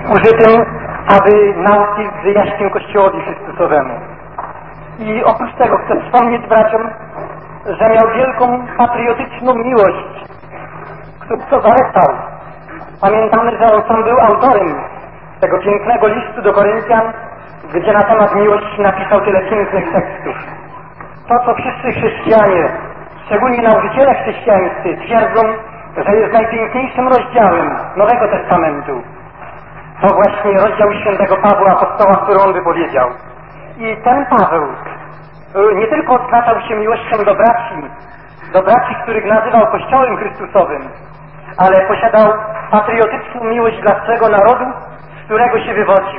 użytym, aby nauki wyjaśnił Kościołowi Chrystusowemu. I oprócz tego chcę wspomnieć braciom, że miał wielką patriotyczną miłość, którą zalecał. Pamiętamy, że on sam był autorem tego pięknego listu do Koryntian, gdzie na temat miłości napisał tyle pięknych tekstów. To, co wszyscy chrześcijanie, szczególnie nauczyciele chrześcijańscy, twierdzą, że jest najpiękniejszym rozdziałem Nowego Testamentu, to właśnie rozdział świętego Pawła Apostoła, który on wypowiedział. I ten Paweł nie tylko odznaczał się miłością do braci, których nazywał Kościołem Chrystusowym, ale posiadał patriotyczną miłość dla swego narodu, z którego się wywodził.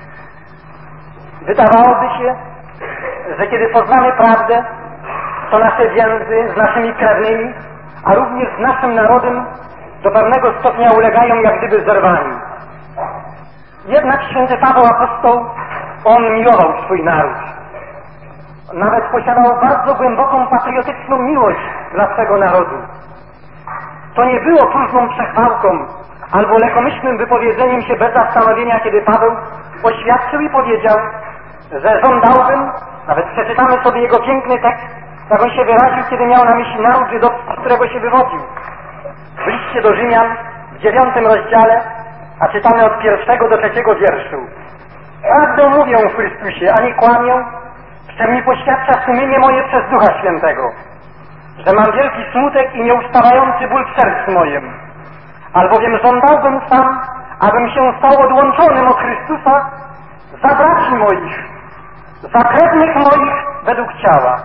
Wydawałoby się, że kiedy poznamy prawdę, to nasze więzy z naszymi krewnymi, a również z naszym narodem do pewnego stopnia ulegają jak gdyby zerwani. Jednak święty Paweł Apostoł, on miłował swój naród. Nawet posiadał bardzo głęboką patriotyczną miłość dla swego narodu. To nie było próżną przechwałką albo lekomyślnym wypowiedzeniem się bez zastanowienia, kiedy Paweł oświadczył i powiedział, że żądałbym, nawet przeczytamy sobie jego piękny tekst, jak on się wyraził, kiedy miał na myśli naród żydowski, z którego się wywodził. W liście do Rzymian w 9 rozdziale, a czytamy od 1 do 3 wierszu. Prawdę mówię w Chrystusie, ani kłamię, w czym mi poświadcza sumienie moje przez Ducha Świętego, że mam wielki smutek i nieustawający ból w sercu moim, albowiem żądałbym sam, abym się stał odłączonym od Chrystusa za braci moich, za krewnych moich według ciała.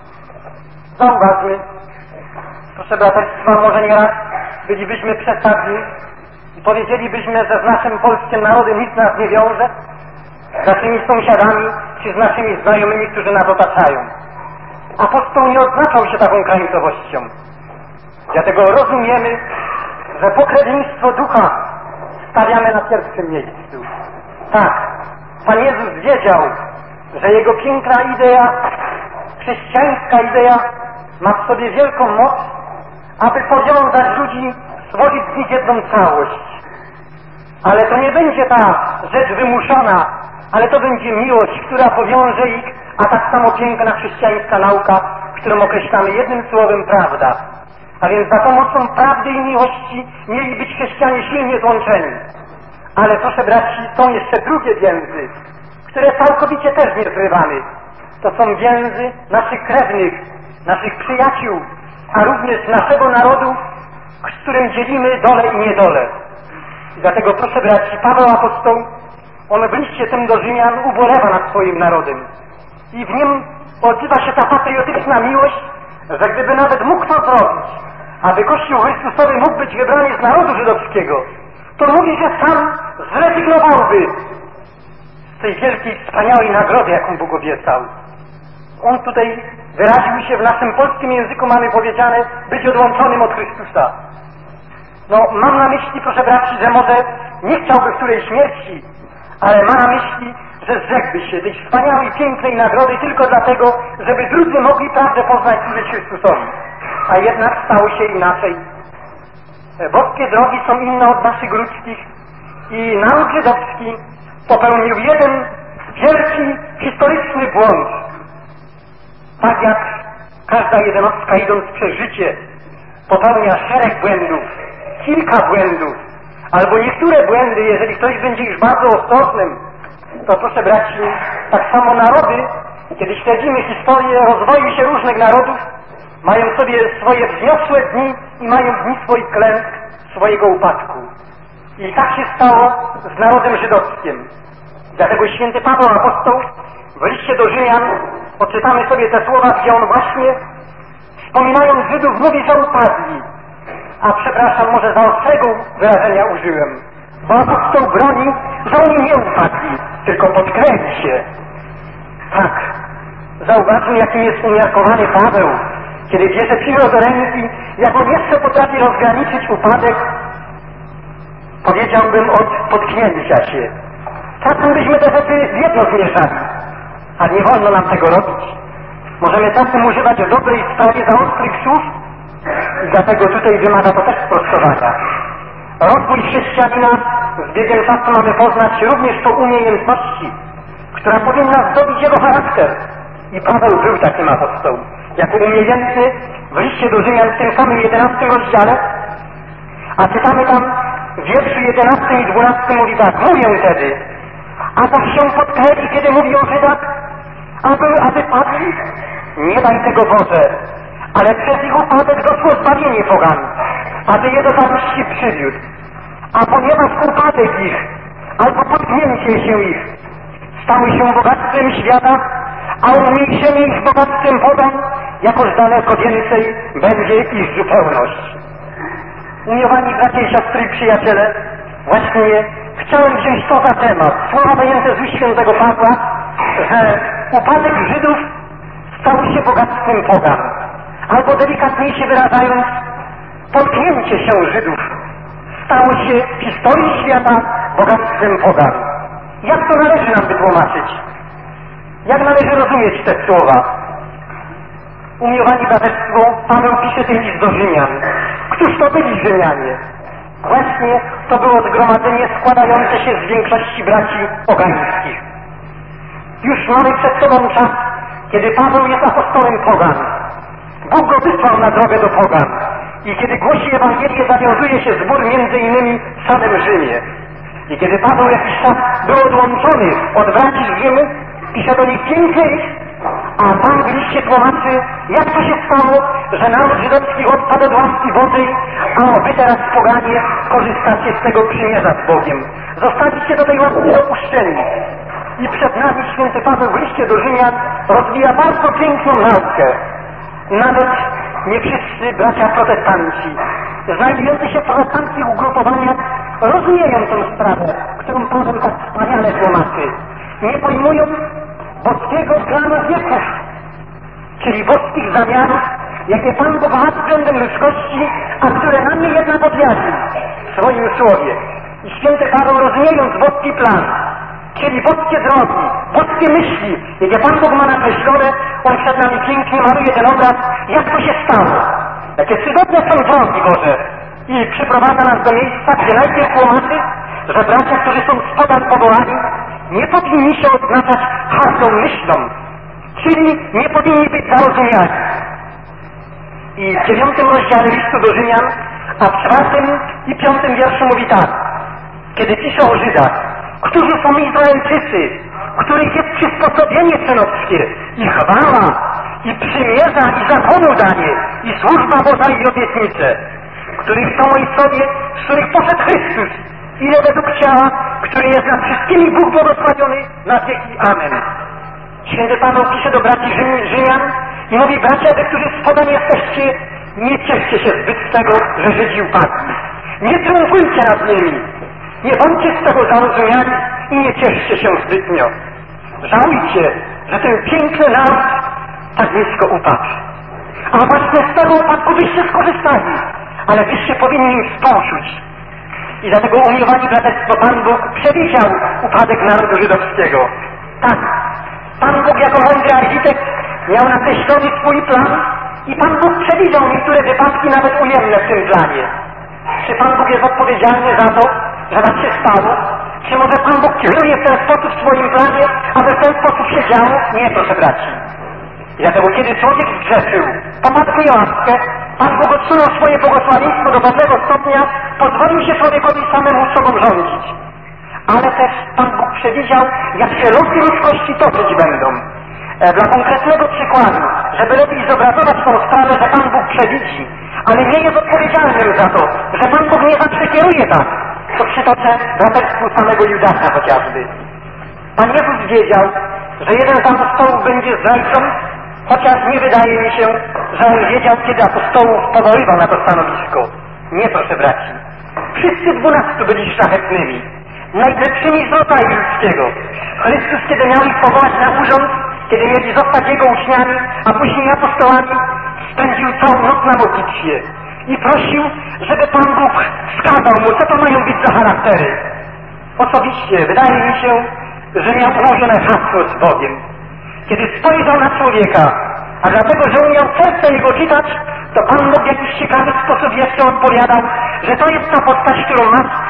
Zauważmy, proszę braterstwa, może nieraz bylibyśmy przesadni i powiedzielibyśmy, że z naszym polskim narodem nic nas nie wiąże, z naszymi sąsiadami czy z naszymi znajomymi, którzy nas otaczają. Apostoł nie odznaczał się taką krańcowością. Dlatego rozumiemy, że pokrewieństwo ducha stawiamy na pierwszym miejscu. Tak, Pan Jezus wiedział, że Jego piękna idea, chrześcijańska idea ma w sobie wielką moc, aby powiązać ludzi, stworzyć z nich jedną całość. Ale to nie będzie ta rzecz wymuszona, ale to będzie miłość, która powiąże ich, a tak samo piękna chrześcijańska nauka, którą określamy jednym słowem prawda. A więc za pomocą prawdy i miłości mieli być chrześcijanie silnie złączeni. Ale proszę braci, są jeszcze drugie więzy, które całkowicie też nie zrywamy. To są więzy naszych krewnych, naszych przyjaciół, a również naszego narodu, z którym dzielimy dole i niedole. I dlatego proszę braci, Paweł Apostoł, on w liście tym do Rzymian ubolewa nad swoim narodem. I w nim odzywa się ta patriotyczna miłość, że gdyby nawet mógł to zrobić, aby Kościół Chrystusowy mógł być wybrany z narodu żydowskiego, to mówi, że sam zrezygnowałby z tej wielkiej, wspaniałej nagrody, jaką Bóg obiecał. On tutaj wyraził się w naszym polskim języku, mamy powiedziane, być odłączonym od Chrystusa. No, mam na myśli, proszę braci, że może nie chciałby której śmierci, ale ma na myśli, że zrzekłby się tej wspaniałej, pięknej nagrody tylko dlatego, żeby drudzy mogli prawdę poznać i służyć Chrystusowi. A jednak stało się inaczej. Boskie drogi są inne od naszych ludzkich i naród żydowski popełnił jeden wielki, historyczny błąd. Tak jak każda jednostka, idąc przez życie, popełnia szereg błędów, kilka błędów, albo niektóre błędy, jeżeli ktoś będzie już bardzo ostrożnym, to proszę braci, tak samo narody, kiedy śledzimy historię rozwoju się różnych narodów, mają sobie swoje wzniosłe dni i mają dni swoich klęsk, swojego upadku. I tak się stało z narodem żydowskim. Dlatego święty Paweł Apostoł w liście do Rzymian odczytamy sobie te słowa, gdzie on właśnie, wspominając Żydów, mówi, że upadli. A przepraszam, może za ostrego wyrażenia użyłem, bo apostoł broni, że oni nie upadli, tylko podkręci się. Tak, zauważmy, jakim jest umiarkowany Paweł, kiedy bierze pióro do ręki, jak on jeszcze potrafi rozgraniczyć upadek, powiedziałbym, od potknięcia się. Czasem byśmy te rzeczy w jedno zmierzali, a nie wolno nam tego robić. Możemy czasem używać w dobrej sprawie za ostrych słów i dlatego tutaj wymaga to też sprostowania. Rozwój chrześcijanina z biegiem czasu mamy poznać również po umiejętności, która powinna zdobić jego charakter. I Paweł był takim apostoł. Jako umiejętny w liście do Rzymian w tym samym 11 rozdziale, a czytamy tam w wierszu 11 i 12 mówi tak: mówię wtedy, a tak się potknęli, kiedy mówi o Żydach, aby padli? Nie daj tego, Boże, ale przez ich upadek doszło zbawienie pogan, aby je do zawiści przywiódł. A ponieważ upadek ich, albo potknięcie się ich, stały się bogactwem świata, a umniejszenie ich bogactwem pogan, jakoż daleko więcej będzie ich zupełność. Umiłowani bracia i siostry i przyjaciele, właśnie chciałem wziąć to za temat, słowa zajęte z ust świętego Pawła, że upadek Żydów stał się bogactwem pogan, albo delikatniej się wyrażając, potknięcie się Żydów stało się w historii świata bogactwem pogan. Jak to należy nam wytłumaczyć? Jak należy rozumieć te słowa? Umiłowani braterstwo, Paweł pisze ten list do Rzymian. Któż to byli Rzymianie? Właśnie to było zgromadzenie składające się z większości braci pogańskich. Już mamy przed sobą czas, kiedy Paweł jest apostołem pogan. Bóg go wysłał na drogę do pogan. I kiedy głosi Ewangelię, zawiązuje się zbór między innymi w samym Rzymie. I kiedy Paweł jakiś czas był odłączony od braci z Rzymu, pisze do nich 5 list, a tam w liście tłumaczy, jak to się stało, że naród żydowski odpadł od łaski Bożej, a wy teraz poganie korzystacie z tego przymierza z Bogiem. Zostaliście do tej łaski dopuszczeni. I przed nami święty Paweł w liście do Rzymian rozwija bardzo piękną naukę. Nawet nie wszyscy bracia protestanci, znajdujący się w protestanckich ugrupowaniach, rozumieją tę sprawę, którą Paweł tak wspaniale tłumaczy. Nie pojmują boskiego planu wieków, czyli boskich zamiarów, jakie Pan Bóg ma względem ludzkości, a które nam jednak objawił w swoim słowie. I święty Paweł, rozumiejąc boski plan, czyli boskie drogi, boskie myśli, jakie Pan Bóg ma nakreślone, on przed nami pięknie maluje ten obraz, jak to się stało. Jakie cudowne są drogi Boże. I przyprowadza nas do miejsca, gdzie najpierw tłumaczy, że bracia, którzy są z pogan powołani, nie powinni się odznaczać hardą myślą, czyli nie powinni być zarozumiani. I w 9 rozdziale listu do Rzymian, a w 4 i 5 wierszu mówi tak, kiedy pisze o Żydach, którzy są Izraelczycy, których jest przysposobienie synowskie, i chwała, i przymierza, i zakonu danie, i służba Boża, i obietnice, których są ojcowie, z których poszedł Chrystus, ile według ciała, który jest nad wszystkimi Bóg błogosławiony na wieki. Amen. Święty Paweł pisze do braci Rzymian i mówi: bracia, wy, którzy z pogan jesteście, nie cieszcie się zbyt z tego, że Żydzi upadli. Nie triumfujcie nad nimi. Nie bądźcie z tego zarozumiani i nie cieszcie się zbytnio. Żałujcie, że ten piękny naród tak nisko upadł. A właśnie z tego upadku byście skorzystali, ale byście powinni im współczuć. I dlatego, umiłowani braterstwo, Pan Bóg przewidział upadek narodu żydowskiego. Tak, Pan Bóg jako mądry architekt miał nakreślony swój plan i Pan Bóg przewidział niektóre wypadki nawet ujemne w tym planie. Czy Pan Bóg jest odpowiedzialny za to, że tak się stało? Czy może Pan Bóg kieruje w ten sposób w swoim planie, aby w ten sposób się działo? Nie, proszę braci. I dlatego, kiedy człowiek zgrzeszył, popadł w niełaskę, Pan Bóg odsunął swoje błogosławieństwo do pewnego stopnia, pozwolił się człowiekowi samemu sobą rządzić. Ale też Pan Bóg przewidział, jak się losy ludzkości toczyć będą. Dla konkretnego przykładu, żeby lepiej zobrazować tą sprawę, że Pan Bóg przewidzi, ale nie jest odpowiedzialnym za to, że Pan Bóg nie zawsze kieruje tak, to przytoczę braterstwu samego Judasza chociażby. Pan Jezus wiedział, że jeden z apostołów będzie zdrajcą, chociaż nie wydaje mi się, że on wiedział, kiedy apostołów powoływał na to stanowisko. Nie, proszę braci. Wszyscy 12 byli szlachetnymi, najlepszymi z rodzaju ludzkiego. Chrystus, kiedy miał ich powołać na urząd, kiedy mieli zostać Jego uczniami, a później apostołami, spędził całą noc na modlitwie i prosił, żeby Pan Bóg wskazał mu, co to mają być za charaktery. Osobiście wydaje mi się, że miał ułożone hasło z Bogiem. Kiedy spojrzał na człowieka, a dlatego, że umiał serce jego czytać, to Pan Bóg w jakiś ciekawy sposób jeszcze odpowiadał, że to jest ta postać, którą masz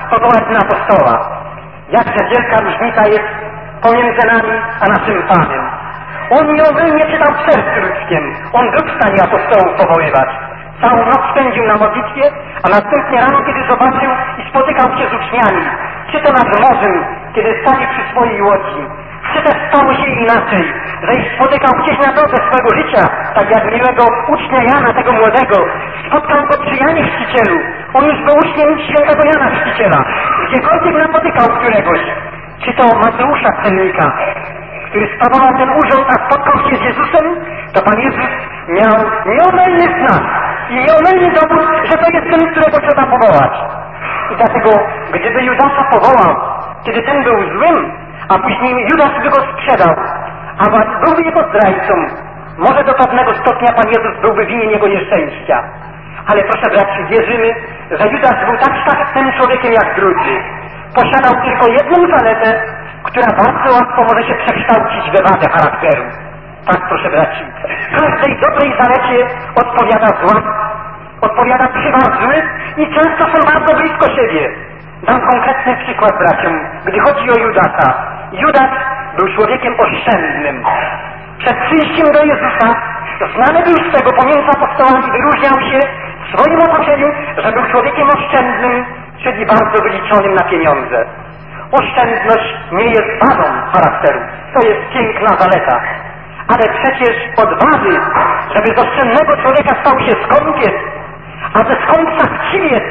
powołać na apostoła. Jakże wielka różnica jest pomiędzy nami a naszym Panem. On nieomylnie czytał w sercu ludzkiem. On był w stanie apostołów powoływać. Całą noc spędził na modlitwie, a następnie rano, kiedy zobaczył i spotykał się z uczniami, czy to nad morzem, kiedy stali przy swojej łodzi, czy też stało się inaczej, że ich spotykał gdzieś na drodze swego życia, tak jak miłego ucznia Jana, tego młodego, spotkał go przy Janie Chrzcicielu. On już był uczniem świętego Jana Chrzciciela. Gdziekolwiek napotykał któregoś, czy to Mateusza Cennika, który sprawował ten urząd, a spotkał się z Jezusem, to Pan Jezus miał nieomylny znak i nieomylny dowód, że to jest ten, którego trzeba powołać. I dlatego, gdyby Judasza powołał, kiedy ten był złym, a później Judasz by go sprzedał, a byłby jego zdrajcą, może do pewnego stopnia Pan Jezus byłby winien jego nieszczęścia. Ale proszę braci, wierzymy, że Judasz był tak szlachetnym człowiekiem jak drudzy. Posiadał tylko jedną zaletę, która bardzo łatwo może się przekształcić we wadę charakteru. Tak, proszę braci, każdej dobrej zalecie odpowiada zła, odpowiada przywar zły i często są bardzo blisko siebie. Dam konkretny przykład braciom, gdy chodzi o Judasza. Judasz był człowiekiem oszczędnym. Przed przyjściem do Jezusa znany był z tego pomiędzy apostołami, wyróżniał się w swoim otoczeniu, że był człowiekiem oszczędnym, czyli bardzo wyliczonym na pieniądze. Oszczędność nie jest wadą charakteru. To jest piękna zaleta. Ale przecież odwagi, żeby z oszczędnego człowieka stał się skąpiec, a ze skąpca chciwiec,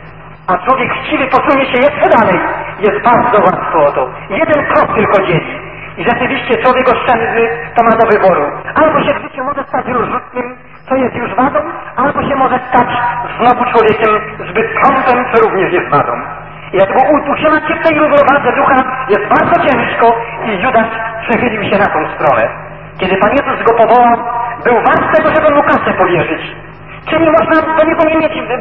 a człowiek chciwy posunie się jeszcze dalej, jest bardzo łatwo o to. Jeden krok tylko dzieli. I rzeczywiście człowiek oszczędny to ma do wyboru. Albo się w życiu może stać rozrzutnym, co jest już wadą, albo się może stać znowu człowiekiem zbyt skąpym, co również jest wadą. I dlatego utrzymać się w tej równowadze ducha jest bardzo ciężko i Judasz przechylił się na tą stronę. Kiedy Pan Jezus go powołał, był wart tego, żeby mu kasę powierzyć. Czyli można do niego nie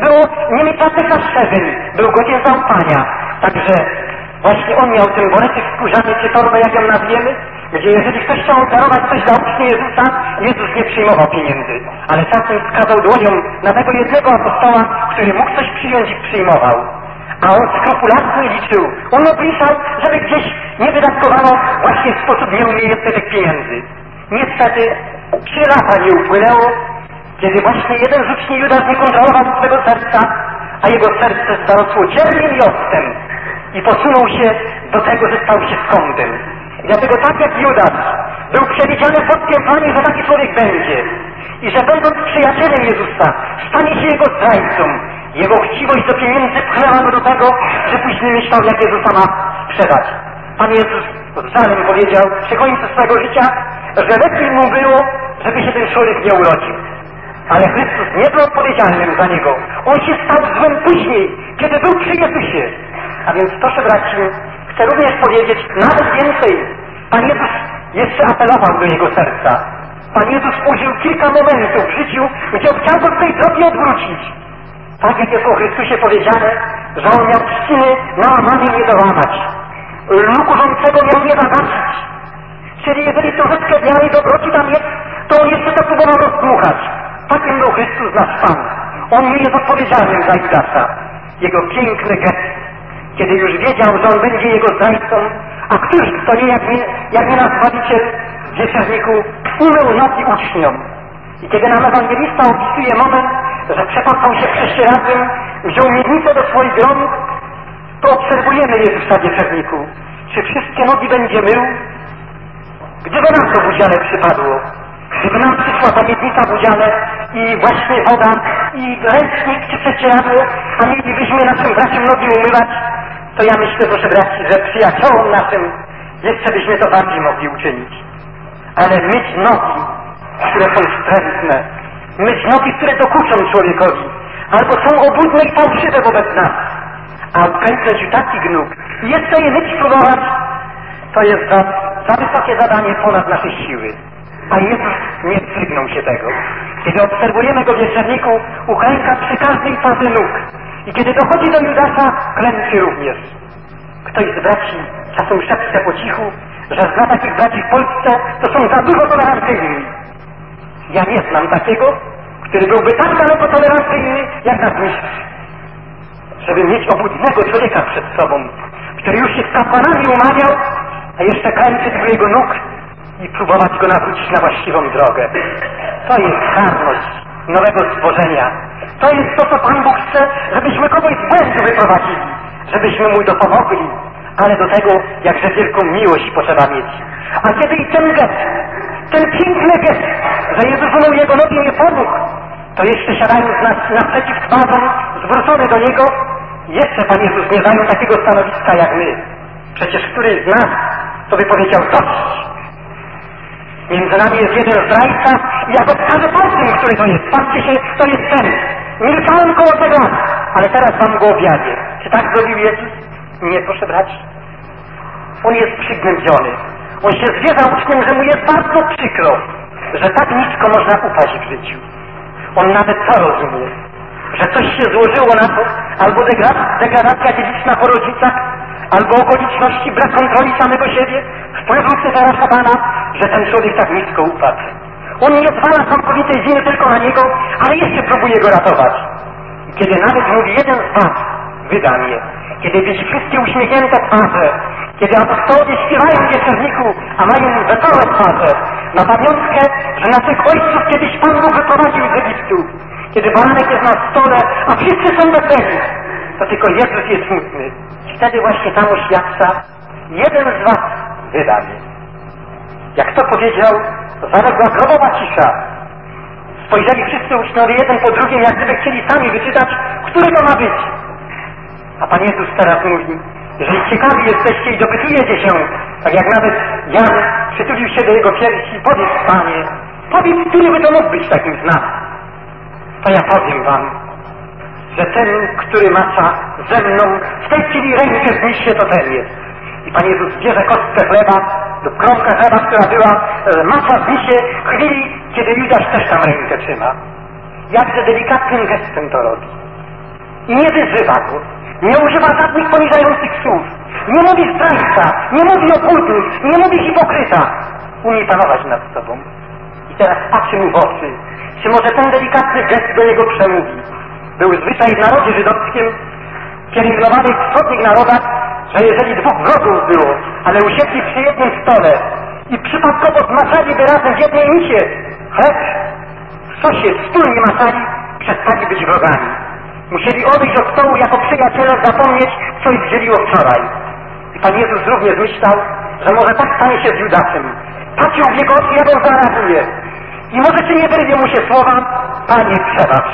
mieć żadnych zastrzeżeń. Był godzien zaufania. Także właśnie on miał ten woreczek skórzany czy torbę, jak ją nazwiemy, gdzie jeżeli ktoś chciał oferować coś dla ucznia Jezusa, Jezus nie przyjmował pieniędzy. Ale czasem wskazał dłonią na tego jednego apostoła, który mógł coś przyjąć i przyjmował. A on skrupulatnie liczył. On obliczał, żeby gdzieś nie wydatkowano właśnie w sposób nieumiejętny tych pieniędzy. Niestety 3 lata nie upłynęło, kiedy właśnie jeden z uczniów Judasz nie kontrolował swego serca, a jego serce zarosło cierniem i octem i posunął się do tego, że stał się skąpym. I dlatego tak jak Judasz był przewidziany w boskim planie, że taki człowiek będzie i że będąc przyjacielem Jezusa stanie się jego zdrajcą. Jego chciwość do pieniędzy pchnęła go do tego, że później myślał, jak Jezusa ma sprzedać. Pan Jezus z żalem powiedział przy końcu swego życia, że lepiej mu było, żeby się ten człowiek nie urodził. Ale Chrystus nie był odpowiedzialnym za niego. On się stał złym później, kiedy był przy Jezusie. A więc proszę braci, chcę również powiedzieć nawet więcej. Pan Jezus jeszcze apelował do jego serca. Pan Jezus użył kilka momentów w życiu, gdzie chciał go z tej drogi odwrócić. Tak jak jest o Chrystusie powiedziane, że on miał trzciny na łamanie nie dołamać. Luk urządczego miał nie zabaczyć. Czyli jeżeli troszeczkę wiary i dobroci tam jest, to on jeszcze to próbował rozdmuchać. Takim był Chrystus nasz Pan. On nie jest odpowiedzialnym za Judasza. Jego piękny gest, kiedy już wiedział, że on będzie jego zdrajcą, a któż to nie jak nie nasz Zbawiciel w wieczerniku umył nogi uczniom. I kiedy nam ewangelista opisuje moment, że przepasał się prześcieradłem, wziął miednicę do swoich rąk, to obserwujemy Jezusa w wieczerniku. Czy wszystkie nogi będzie mył? Gdyby nam to w udziale przypadło, gdyby nam przyszła ta miednica w udziale i właśnie woda i ręcznik czy prześcieradło, a mielibyśmy naszym braciom nogi umywać, to ja myślę, proszę braci, że przyjaciołom naszym jeszcze byśmy to bardziej mogli uczynić. Ale myć nogi, które są wstrętne, myć nogi, które dokuczą człowiekowi, albo są obłudne i fałszywe wobec nas, a ukręcać taki gnóg i jeszcze je myć próbować, to jest za wysokie zadanie ponad nasze siły. A Jezus nie wzdrygnął się tego. Kiedy obserwujemy go w wieczerniku, uklęka przy każdej parze nóg. I kiedy dochodzi do Judasza, klęczy również. Ktoś z braci czasem szepcze po cichu, że zna takich braci w Polsce, to są za dużo tolerancyjni. Ja nie znam takiego, który byłby tak daleko tolerancyjny, jak nasz mistrz. żeby mieć obłudnego człowieka przed sobą, który już się z kapłanami umawiał, a jeszcze kręcić u jego nóg i próbować go nawrócić na właściwą drogę. To jest karność nowego stworzenia. To jest to, co Pan Bóg chce, żebyśmy kogoś z błędu wyprowadzili, żebyśmy mu dopomogli, ale do tego jakże wielką miłość potrzeba mieć. A kiedy i ten gest, ten piękny gest, że Jezus umył jego nogi nie pomógł, to jeszcze siadając naprzeciw twarzą, zwrócony do Niego, jeszcze Pan Jezus nie zajął takiego stanowiska jak my. Przecież któryś z nas to by powiedział dość. Między nami jest jeden zdrajca i ja go wskażę palcem, który to jest. Patrzcie się, to jest ten. Milczałem koło tego, ale teraz wam go objawię. Czy tak zrobił Jezus? Nie, proszę braci. On jest przygnębiony. On się zwierza uczniom, że mu jest bardzo przykro, że tak nisko można upaść w życiu. On nawet to rozumie, że coś się złożyło na to, albo degradacja dziedziczna po rodzicach, albo okoliczności, brak kontroli samego siebie, wpływ Lucyfera szatana, że ten człowiek tak nisko upadł. On nie zwala całkowitej winy tylko na niego, ale jeszcze próbuje go ratować. I kiedy nawet mówi, jeden z was wyda mnie, kiedy widzi wszystkie uśmiechnięte twarze, kiedy apostołowie śpiewają w wieczorniku, a mają wesołe twarze, na pamiątkę, że naszych ojców kiedyś Pan Bóg wyprowadził z Egiptu, kiedy baranek jest na stole, a wszyscy są weseli, to tylko Jezus jest smutny. Wtedy właśnie tam oświadcza, jeden z was wyda mnie. Jak to powiedział, zaległa grobowa cisza. Spojrzeli wszyscy uczniowie jeden po drugim, jak gdyby chcieli sami wyczytać, który to ma być. A Pan Jezus teraz mówi, jeżeli ciekawi jesteście i dopytujecie się, tak jak nawet Jan przytulił się do jego piersi, powiedz Panie, powiedz, który by to mógł być takim z nas. To ja powiem wam, że ten, który macza ze mną, w tej chwili rękę wniesie, to ten jest. I Pan Jezus bierze kostkę chleba lub kromkę chleba, która była, macza wniesie w chwili, kiedy Judasz też tam rękę trzyma. Jakże delikatnym gestem to robi. I nie wyzywa go. Nie używa żadnych poniżających słów. Nie mówi zdrajca, nie mówi obłudnik, nie mówi hipokryta. Umie panować nad sobą. I teraz patrzy mu w oczy. Czy może ten delikatny gest do niego przemówi? Był zwyczaj w narodzie żydowskim, pielęgnowanych w wschodnich narodach, że jeżeli dwóch wrogów było, ale usiedli przy jednym stole i przypadkowo zmaczaliby razem w jednej misie chleb, w sosie wspólnie maczali, przestali być wrogami. Musieli odejść od stołu jako przyjaciele, zapomnieć, co ich dzieliło wczoraj. I Pan Jezus również myślał, że może tak stanie się z Judaszem. Patrzył w jego oczy, jak on zareaguje. I może czy nie wyrwie mu się słowa, Panie, przebacz.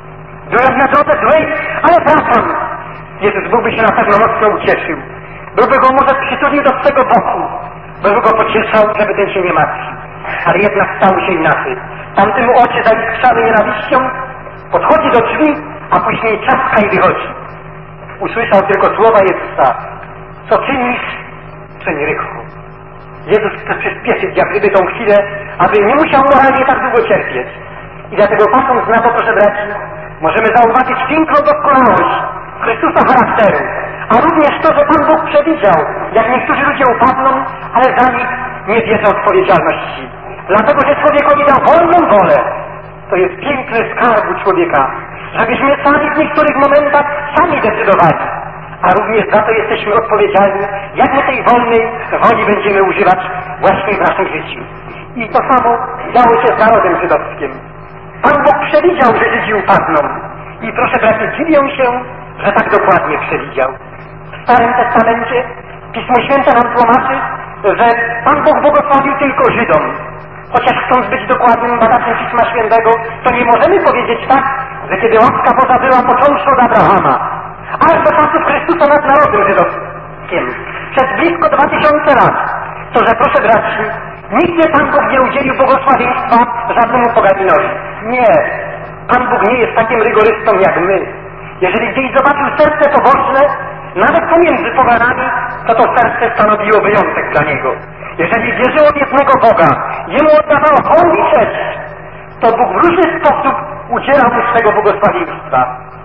Byłem na drodze złej, ale wracam. Jezus byłby się na pewno mocno ucieszył. Byłby go może przytulił do swego boku. Byłby go pocieszał, żeby ten się nie martwił. Ale jednak stało się inaczej. Tamtym oczy zaiskrzały nienawiścią, podchodzi do drzwi, a później czaska i wychodzi. Usłyszał tylko słowa Jezusa. Co czynisz, czyń rychło. Jezus chce przyspieszyć jak gdyby tą chwilę, aby nie musiał moralnie tak długo cierpieć. I dlatego patrząc na to, proszę braci, możemy zauważyć piękną doskonałość Chrystusa charakteru, a również to, że Pan Bóg przewidział, jak niektórzy ludzie upadną, ale za nich nie bierze odpowiedzialności. Dlatego, że człowiekowi dał wolną wolę. To jest piękny skarb u człowieka, żebyśmy sami w niektórych momentach sami decydowali, a również za to jesteśmy odpowiedzialni, jak my tej wolnej woli będziemy używać właśnie w naszym życiu. I to samo działo się z narodem żydowskim. Pan Bóg przewidział, że Żydzi upadną. I proszę braci, dziwię się, że tak dokładnie przewidział. W Starym Testamencie Pismo Święte nam tłumaczy, że Pan Bóg błogosławił tylko Żydom. Chociaż chcąc być dokładnym badaczem Pisma Świętego, to nie możemy powiedzieć tak, że kiedy łaska Boża była począwszy od Abrahama, aż do czasów Chrystusa nad narodem żydowskim, przez blisko 2000 lat, to że proszę braci, nigdy Pan Bóg nie udzielił błogosławieństwa żadnemu poganinowi. Nie. Pan Bóg nie jest takim rygorystą jak my. Jeżeli gdzieś zobaczył serce pobożne, nawet pomiędzy poganami, to serce stanowiło wyjątek dla Niego. Jeżeli wierzyło w jednego Boga, Jemu oddawało hołd i cześć, to Bóg w różny sposób udzielał mu swego błogosławieństwa.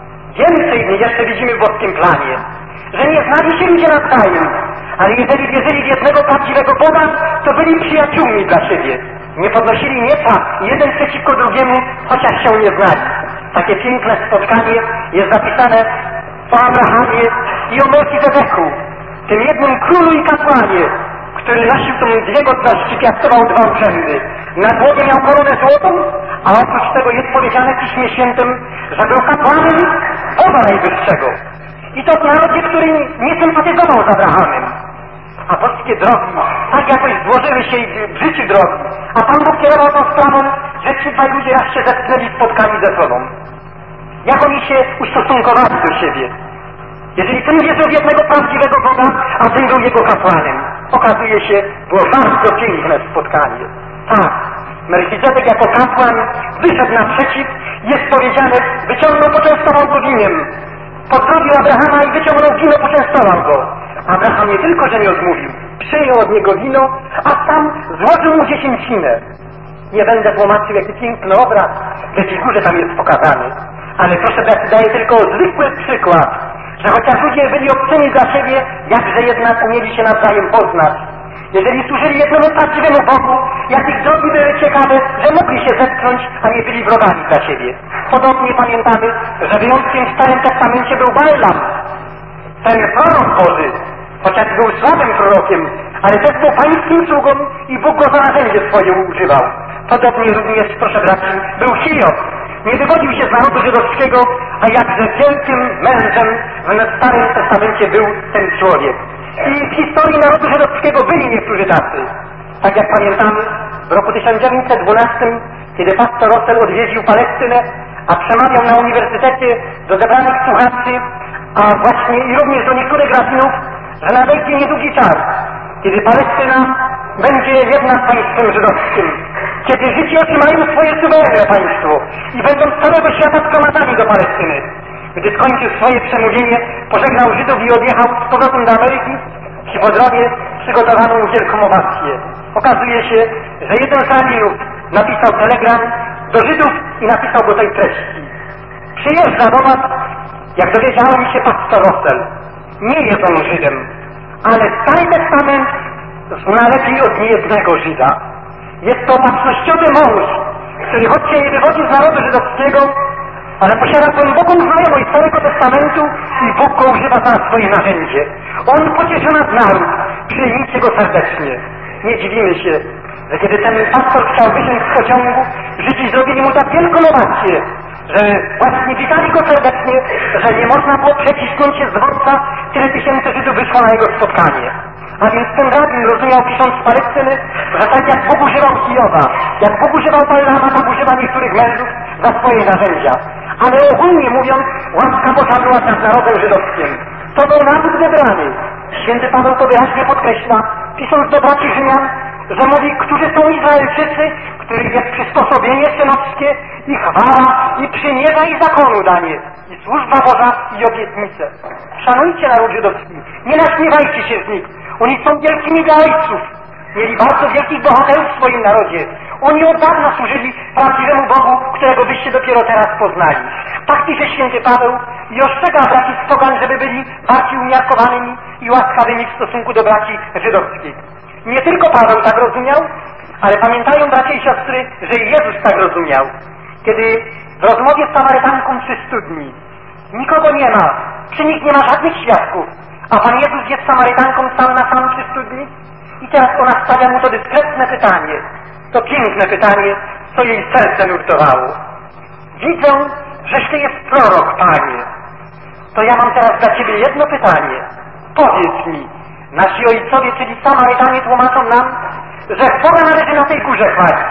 Więcej jeszcze widzimy w boskim planie, że nie znali się ludzie nawzajem, ale jeżeli wierzyli w jednego prawdziwego Boga, to byli przyjaciółmi dla siebie. Nie podnosili miecza jeden przeciwko drugiemu, chociaż się nie znali. Takie piękne spotkanie jest zapisane w o Abrahamie i o Melchizedeku, tym jednym królu i kapłanie, który nosił tą dwie godności, piastował dwa urzędy. Na głowie miał koronę złotą, a oprócz tego jest powiedziane w Piśmie Świętym, że był kapłanem Boga Najwyższego. I to w narodzie, który nie sympatyzował z Abrahamem. A boskie drogi tak jakoś złożyły się w życiu drogi, a Pan Bóg kierował tą sprawą, że ci dwaj ludzie raz się zetknęli, spotkali ze sobą. Jak oni się ustosunkowali do siebie? Jeżeli ten wierzył w jednego prawdziwego Boga, a ten był jego kapłanem. Okazuje się, było bardzo piękne spotkanie. Tak, Melchizedek jako kapłan wyszedł naprzeciw, jest powiedziane, wyciągnął, poczęstował go winem. Pozdrowił Abrahama i wyciągnął wino, poczęstował go. Abraham nie tylko, że nie odmówił, przyjął od niego wino, a sam złożył mu dziesięcinę. Nie będę tłumaczył, jaki piękny obraz w jakiej górze tam jest pokazany. Ale proszę, daję tylko zwykły przykład, że chociaż ludzie byli obcymi dla siebie, jakże jednak umieli się nawzajem poznać. Jeżeli służyli jednemu prawdziwemu Bogu, jak ich drogi były ciekawe, że mogli się zetknąć, a nie byli wrogami dla siebie. Podobnie pamiętamy, że wyjątkiem w Starym Testamencie był Balaam. Ten prorok Boży, chociaż był słabym prorokiem, ale też był pańskim sługą i Bóg go za narzędzie swoje używał. Podobnie również, proszę braci, był Hiob. Nie wywodził się z narodu żydowskiego, a jakże wielkim mężem w Starym Testamencie był ten człowiek. I w historii narodu żydowskiego byli niektórzy tacy. Tak jak pamiętamy, w roku 1912, kiedy pastor Russell odwiedził Palestynę, a przemawiał na uniwersytecie do zebranych słuchaczy, a właśnie i również do niektórych rabinów, że nadejdzie niedługi czas, kiedy Palestyna będzie jedna z państwem żydowskim, kiedy Żydzi otrzymają swoje suwerenne państwo i będą z całego świata sprowadzani do Palestyny. Gdy skończył swoje przemówienie, pożegnał Żydów i odjechał z powrotem do Ameryki i po drodze przygotowano mu wielką owację. Okazuje się, że jeden z rabinów napisał telegram do Żydów i napisał go tej treści. Przyjeżdża do was, jak dowiedziałem się, pastor Russell. Nie jest on Żydem, ale Stary Testament zna lepiej od niejednego Żyda. Jest to opatrznościowy mąż, który choć się nie wywodzi z narodu żydowskiego, ale posiada głęboką znajomość Starego Testamentu i Bóg go używa za swoje narzędzie. On pocieszy nas naród, przyjmijcie go serdecznie. Nie dziwimy się, że kiedy ten pastor chciał wysiąść z pociągu, Żydzi zrobili mu tak wielką owację, że właśnie witali go serdecznie, że nie można było przecisnąć się z dworca, tyle tysięcy Żydów wyszło na jego spotkanie. A więc ten rabin rozumiał, pisząc z Palestyny, że tak jak Bóg używał Hioba, jak Bóg używał Balaama, tak używa niektórych mężów za swoje narzędzia. Ale ogólnie mówiąc, łaska Boża była nad narodem żydowskim. To był naród wybrany. Święty Paweł to wyraźnie podkreśla, pisząc do braci Rzymian, że mówi, którzy są Izraelczycy, których jest przysposobienie synowskie i chwała, i przymierza, i zakonu danie, i służba Boża, i obietnice. Szanujcie naród żydowski, nie naśmiewajcie się z nich. Oni są wielkimi dla ojców. Mieli bardzo wielkich bohaterów w swoim narodzie. Oni od dawna służyli prawdziwemu Bogu, którego byście dopiero teraz poznali. Tak pisze święty Paweł i ostrzega braci z pogan, żeby byli bardziej umiarkowanymi i łaskawymi w stosunku do braci żydowskich. Nie tylko Paweł tak rozumiał, ale pamiętają bracia i siostry, że i Jezus tak rozumiał. Kiedy w rozmowie z Samarytanką przy studni nikogo nie ma, przy nich nie ma żadnych świadków, a Pan Jezus jest Samarytanką sam na sam przy studni i teraz ona stawia mu to dyskretne pytanie, to piękne pytanie, co jej serce nurtowało. Widzę, żeś Ty jest prorok, Panie. To ja mam teraz dla Ciebie jedno pytanie. Powiedz mi, nasi ojcowie, czyli Samarytanie, tłumaczą nam, że Boga należy na tej górze chwalić,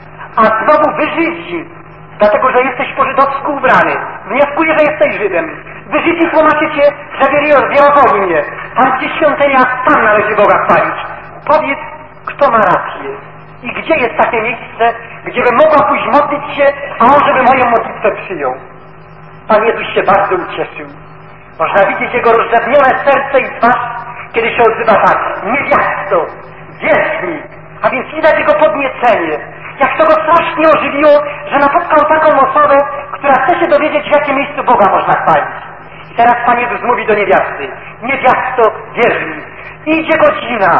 a znowu wy Żydzi, dlatego że jesteś po żydowsku ubrany, wnioskuję, że jesteś Żydem. Wy Żydzi tłumaczycie, że w Jerozolimie, tam gdzie świątynia, tam należy Boga chwalić. Powiedz, kto ma rację i gdzie jest takie miejsce, gdzie bym mogła pójść modlić się, a on żeby moją modlitwę przyjął. Pan Jezus się bardzo ucieszył. Można widzieć jego rozrzewnione serce i twarz, kiedy się odzywa tak: niewiasto, wierz mi. A więc widać jego podniecenie. Jak to go strasznie ożywiło, że napotkał taką osobę, która chce się dowiedzieć, w jakim miejscu Boga można chwalić. I teraz Pan Jezus mówi do niewiasty: niewiasto, wierz mi. Idzie godzina.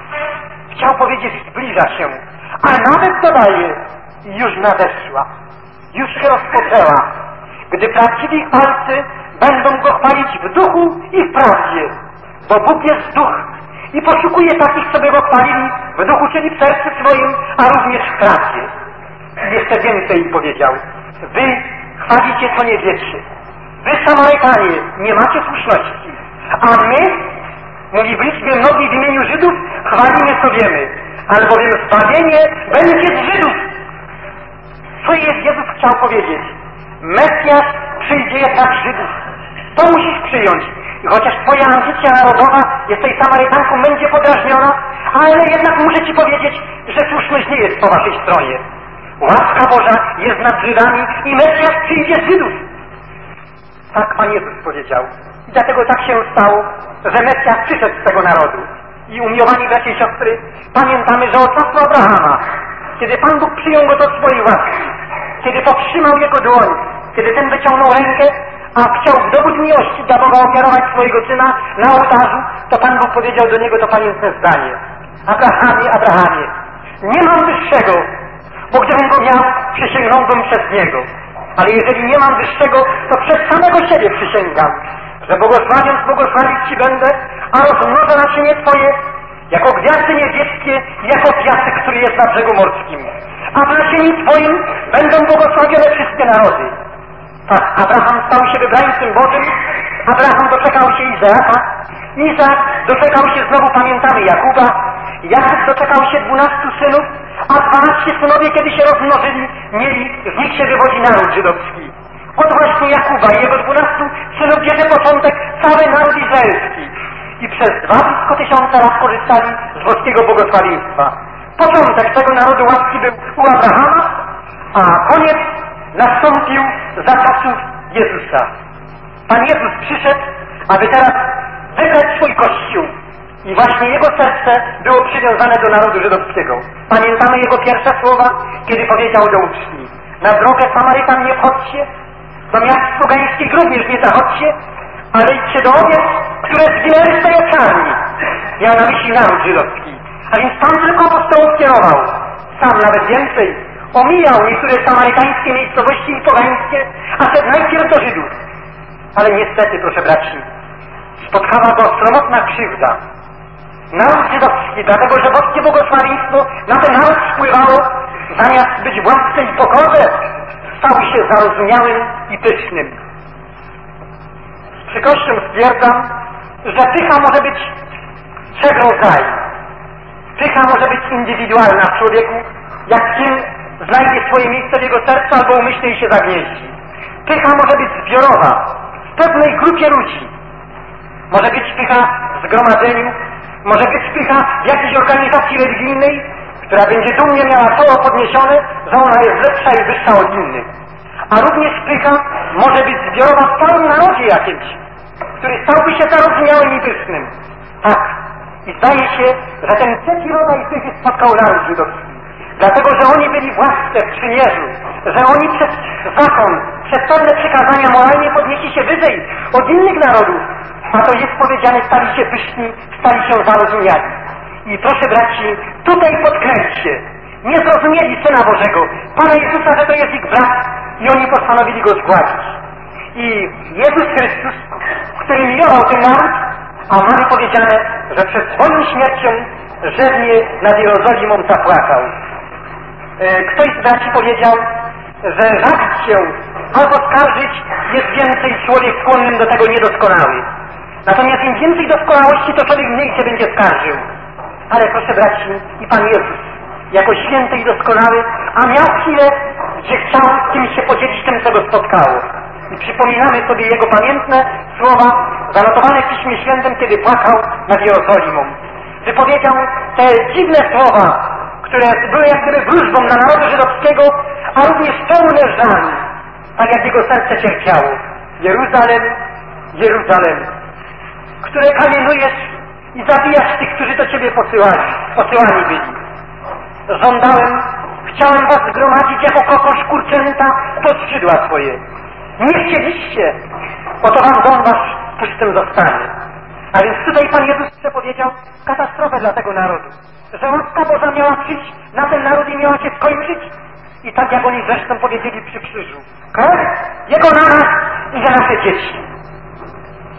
Chciał powiedzieć, zbliża się. A nawet dodaje, już nadeszła. Już się rozpoczęła. Gdy prawdziwi chwalcy będą Go chwalić w duchu i w prawdzie, bo Bóg jest duch i poszukuje takich, co by Go chwalili w duchu, czyli w sercu swoim, a również w prawdzie. I jeszcze więcej powiedział: wy chwalicie, co nie wiecie. Wy, Samarytanie, nie macie słuszności, a my, mówi w liczbie mnogiej w imieniu Żydów, chwalimy, co wiemy, albowiem zbawienie będzie z Żydów. Co Jezus chciał powiedzieć? Mesjasz przyjdzie jednak z Żydów. To musisz przyjąć. I chociaż twoja ambicja narodowa, jesteś Samarytanką, będzie podrażniona, ale jednak muszę ci powiedzieć, że słuszność nie jest po waszej stronie. Łaska Boża jest nad Żydami i Mesjasz przyjdzie z Żydów. Tak Pan Jezus powiedział. I dlatego tak się stało, że Mesjasz przyszedł z tego narodu. I umiłowani bracia i siostry, pamiętamy, że od czasu Abrahama, kiedy Pan Bóg przyjął go do swojej łaski, kiedy powstrzymał jego dłoń, kiedy ten wyciągnął rękę, a chciał w dowód miłości dla Boga ofiarować swojego syna na ołtarzu, to Pan Bóg powiedział do niego to pamiętne zdanie: Abrahamie, Abrahamie, nie mam wyższego, bo gdybym go miał, przysięgnąłbym przez niego. Ale jeżeli nie mam wyższego, to przez samego siebie przysięgam, że błogosławiąc błogosławić Ci będę, a rozmnożę nasienie Twoje jako gwiazdy niebieskie i jako piasek, który jest na brzegu morskim. A w nasieniu Twoim będą błogosławione wszystkie narody. Tak, Abraham stał się wybrańcem Bożym, Abraham doczekał się Izaaka, Izaak doczekał się, znowu pamiętamy, Jakuba, Jakub doczekał się 12 synów, a 12 synowie, kiedy się rozmnożyli, z nich się wywodzi naród żydowski. Od właśnie Jakuba i jego 12 synów bierze początek cały naród izraelski. I przez 2,000 lat korzystali z boskiego błogosławieństwa. Początek tego narodu łaski był u Abrahama, a koniec nastąpił za czasów Jezusa. Pan Jezus przyszedł, aby teraz wybrać swój Kościół. I właśnie jego serce było przywiązane do narodu żydowskiego. Pamiętamy jego pierwsze słowa, kiedy powiedział do uczniów: na drogę Samarytan nie wchodźcie, do miast pogańskich również nie zachodźcie, ale idźcie do owiec, które zginęły z tej oczarni. Miał na myśli naród żydowski. A więc Pan tylko apostołów kierował. Sam nawet więcej. Omijał niektóre samarytańskie miejscowości i pogańskie, a szedł najpierw do Żydów. Ale niestety, proszę braci, spotkała go sromotna krzywda. Naród żydowski, dlatego że boskie błogosławieństwo na ten naród wpływało, zamiast być w łasce i pokorze, stał się zarozumiałym i pysznym. Z przykrością stwierdzam, że pycha może być trzech rodzajów. Pycha może być indywidualna w człowieku, jak kim znajdzie swoje miejsce w jego sercu albo umyślnie i się zagnieździ. Pycha może być zbiorowa, w pewnej grupie ludzi. Może być pycha w zgromadzeniu, może być pycha w jakiejś organizacji religijnej, która będzie dumnie miała czoło podniesione, że ona jest lepsza i wyższa od innych. A również pycha może być zbiorowa w całym narodzie jakimś, który stałby się zarozumiałym i pysznym. Tak. I zdaje się, że ten trzeci rodzaj pychy spotkał naród żydowski. Dlatego, że oni byli w łasce, w przymierzu, że oni przez zakon, przez pewne przykazania moralnie podnieśli się wyżej od innych narodów, a to jest powiedziane, stali się pyszni, stali się zarozumiali. I proszę braci, tutaj podkreślcie, nie zrozumieli Syna Bożego, Pana Jezusa, że to jest ich brat i oni postanowili go zgładzić. I Jezus Chrystus, który miłował ten naród, a mamy powiedziane, że przed swoją śmiercią rzewnie nad Jerozolimą zapłakał. Ktoś z braci powiedział, że żalić się albo skarżyć jest więcej człowiek skłonnym do tego niedoskonały. Natomiast im więcej doskonałości, to człowiek mniej się będzie skarżył. Ale proszę braci, i Pan Jezus, jako święty i doskonały, a miał chwilę, gdzie chciał z kimś się podzielić tym, co go spotkało. I przypominamy sobie jego pamiętne słowa zanotowane w Piśmie Świętym, kiedy płakał nad Jerozolimą. Wypowiedział te dziwne słowa, które były jak gdyby wróżbą dla narodu żydowskiego, a również pełne żalu, tak jak jego serce cierpiało. Jeruzalem, Jeruzalem, które kamienujesz i zabijasz tych, którzy do Ciebie posyłani byli. Chciałem was zgromadzić jako kokosz kurczęta pod skrzydła swoje. Nie chcieliście, oto wam dom wasz pustym zostanie. A więc tutaj Pan Jezus przepowiedział katastrofę dla tego narodu. Że łaska Boża miała przyjść na ten naród i miała się skończyć. I tak jak oni zresztą powiedzieli przy krzyżu. Krew Jego na nas i za nasze dzieci.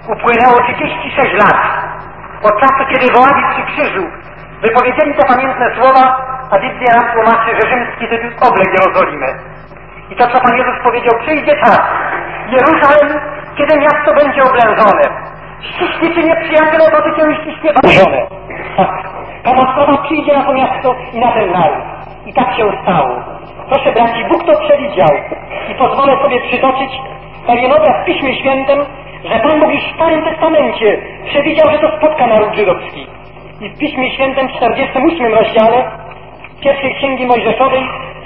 upłynęło 36 lat od czasu, kiedy woławi przy krzyżu wypowiedzieli te pamiętne słowa, a Biblia nam tłumaczy, że rzymski tytuł oblęł Jerozolimę. I to, co Pan Jezus powiedział, przyjdzie czas, Jeruzalem, kiedy miasto będzie oblężone. Ściśnijcie nieprzyjaciele, bo ty się już ściśnie bawione. Tak, katastrofa przyjdzie na to miasto i na ten naród. I tak się stało. Proszę braci, Bóg to przewidział i pozwolę sobie przytoczyć pewien obraz w Piśmie Świętym, że Pan Bóg już w Starym Testamencie przewidział, że to spotka naród żydowski. I w Piśmie Świętym w 48 rozdziale pierwszej Księgi Mojżeszowej,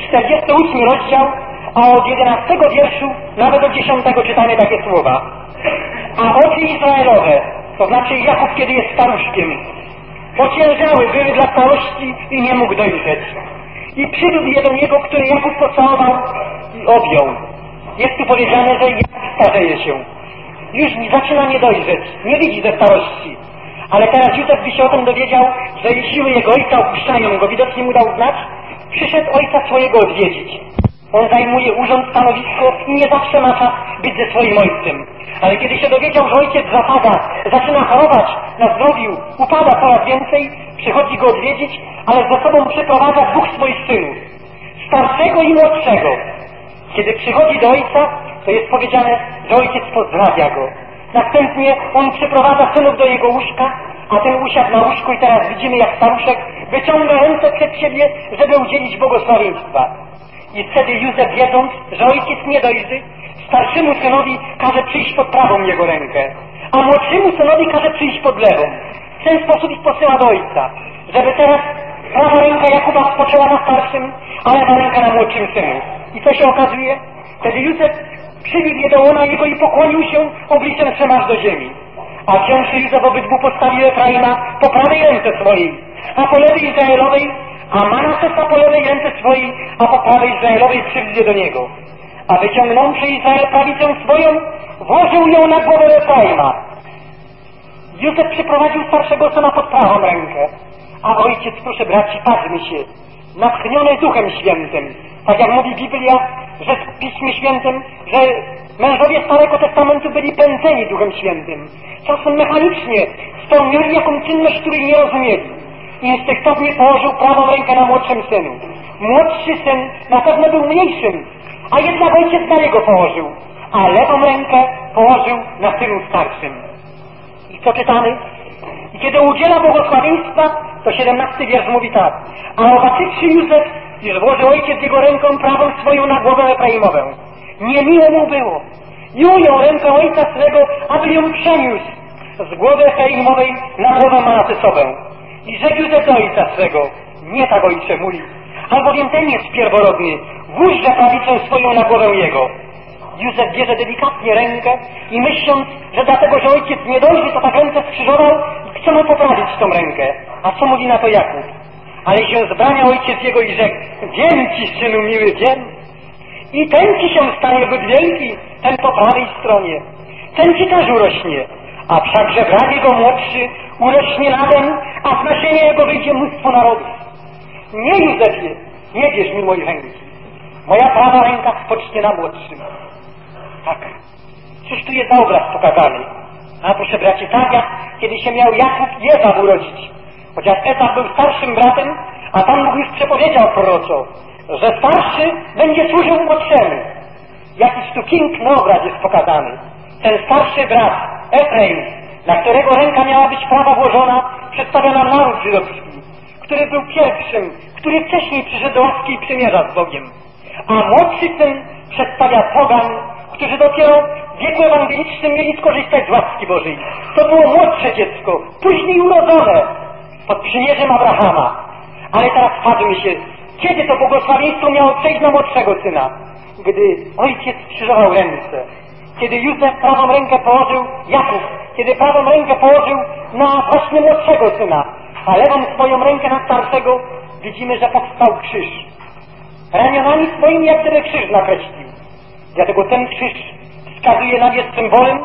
48 rozdział, a od 11 wierszu nawet do 10 czytamy takie słowa. A oczy Izraelowe, to znaczy Jakub, kiedy jest staruszkiem, ociężały były dla starości i nie mógł dojrzeć. I przywiódł je do niego, który Jakub pocałował i objął. Jest tu powiedziane, że Jakub starzeje się. Już zaczyna nie dojrzeć, nie widzi ze starości. Ale teraz Józef by się o tym dowiedział, że siły jego ojca opuszczają go, widocznie mu dał znać, przyszedł ojca swojego odwiedzić. On zajmuje urząd, stanowisko i nie zawsze ma czas być ze swoim ojcem. Ale kiedy się dowiedział, że ojciec zapada, zaczyna chorować na zdrowiu, upada coraz więcej, przychodzi go odwiedzić, ale za sobą przyprowadza dwóch swoich synów, starszego i młodszego. Kiedy przychodzi do ojca, to jest powiedziane, że ojciec pozdrawia go. Następnie on przyprowadza synów do jego łóżka, a ten usiadł na łóżku i teraz widzimy, jak staruszek wyciąga ręce przed siebie, żeby udzielić błogosławieństwa. I wtedy Józef, wiedząc, że ojciec nie dojrzy, starszemu synowi każe przyjść pod prawą jego rękę, a młodszemu synowi każe przyjść pod lewą. W ten sposób ich posyła do ojca, żeby teraz prawa ręka Jakuba spoczęła na starszym, a lewa ręka na młodszym synu. I co się okazuje? Wtedy Józef przybiegł je do łona jego i pokłonił się obliczem przemasz do ziemi. A wziąwszy Józef obydwu postawił Efraima po prawej ręce swojej, a po lewej Izraelowej, a Manasesa po lewej ręce swojej, a po prawej Izraelowej przywiódł je do niego. A wyciągnąwszy Izrael prawicę swoją, włożył ją na głowę Efraima. Józef przyprowadził starszego syna pod prawą rękę, a ojciec, proszę braci, patrzmy się, natchniony Duchem Świętym, tak jak mówi Biblia, że w Piśmie Świętym, że mężowie Starego Testamentu byli pędzeni Duchem Świętym. Czasem mechanicznie spełniali jaką czynność, której nie rozumieli. Instynktownie położył prawą rękę na młodszym synu. Młodszy syn na pewno był mniejszym, a jednak ojciec na niego położył, a lewą rękę położył na synu starszym. I co czytamy? I kiedy udziela błogosławieństwa, to 17 wiersz mówi tak. A zobaczywszy Józef, iż włożył ojciec jego ręką prawą swoją na głowę Efraimowę. Niemiło mu było. I ujął rękę ojca swego, aby ją przeniósł z głowy Efraimowej na głowę Manasesową. I rzekł Józef do ojca swego, nie tak ojcze mój, albowiem ten jest pierworodny, włóżże prawicę swoją na głowę jego. Józef bierze delikatnie rękę i myśląc, że dlatego, że ojciec nie dojrzy, to tak rękę skrzyżował i chce mu poprawić tą rękę. A co mówi na to Jakub? Ale się zbrania ojciec jego i rzekł, wiem ci, synu miły, wiem. I ten ci się stanie zbyt wielki, ten po prawej stronie. Ten ci też urośnie. A wszakże brat jego młodszy urośnie nadem, a z nasienia jego wyjdzie mnóstwo narodów. Nie, Józefie, nie bierz mi mojej ręki. Moja prawa ręka spocznie na młodszym. Tak. Cóż tu jest za obraz pokazany? A proszę bracie, tak jak kiedy się miał Jakub i Ezaf urodzić. Chociaż Ezaf był starszym bratem, a Pan Bóg już przepowiedział proroczo, że starszy będzie służył młodszemu. Jakiś tu piękny obraz jest pokazany. Ten starszy brat, Efraim, na którego ręka miała być prawa włożona, przedstawia nam naród żydowski, który był pierwszym, który wcześniej przyszedł do łaski i przymierza z Bogiem. A młodszy syn przedstawia pogan, którzy dopiero w wieku ewangelicznym mieli skorzystać z łaski Bożej. To było młodsze dziecko, później urodzone pod przymierzem Abrahama. Ale teraz patrzmy się, kiedy to błogosławieństwo miało przejść na młodszego syna? Gdy ojciec skrzyżował ręce. Kiedy Józef prawą rękę położył, Jakub, kiedy prawą rękę położył na właśnie młodszego syna, a lewą swoją rękę na starszego, widzimy, że powstał krzyż. Ramionami swoimi jak gdyby krzyż nakreślił. Dlatego ten krzyż wskazuje nam, jest symbolem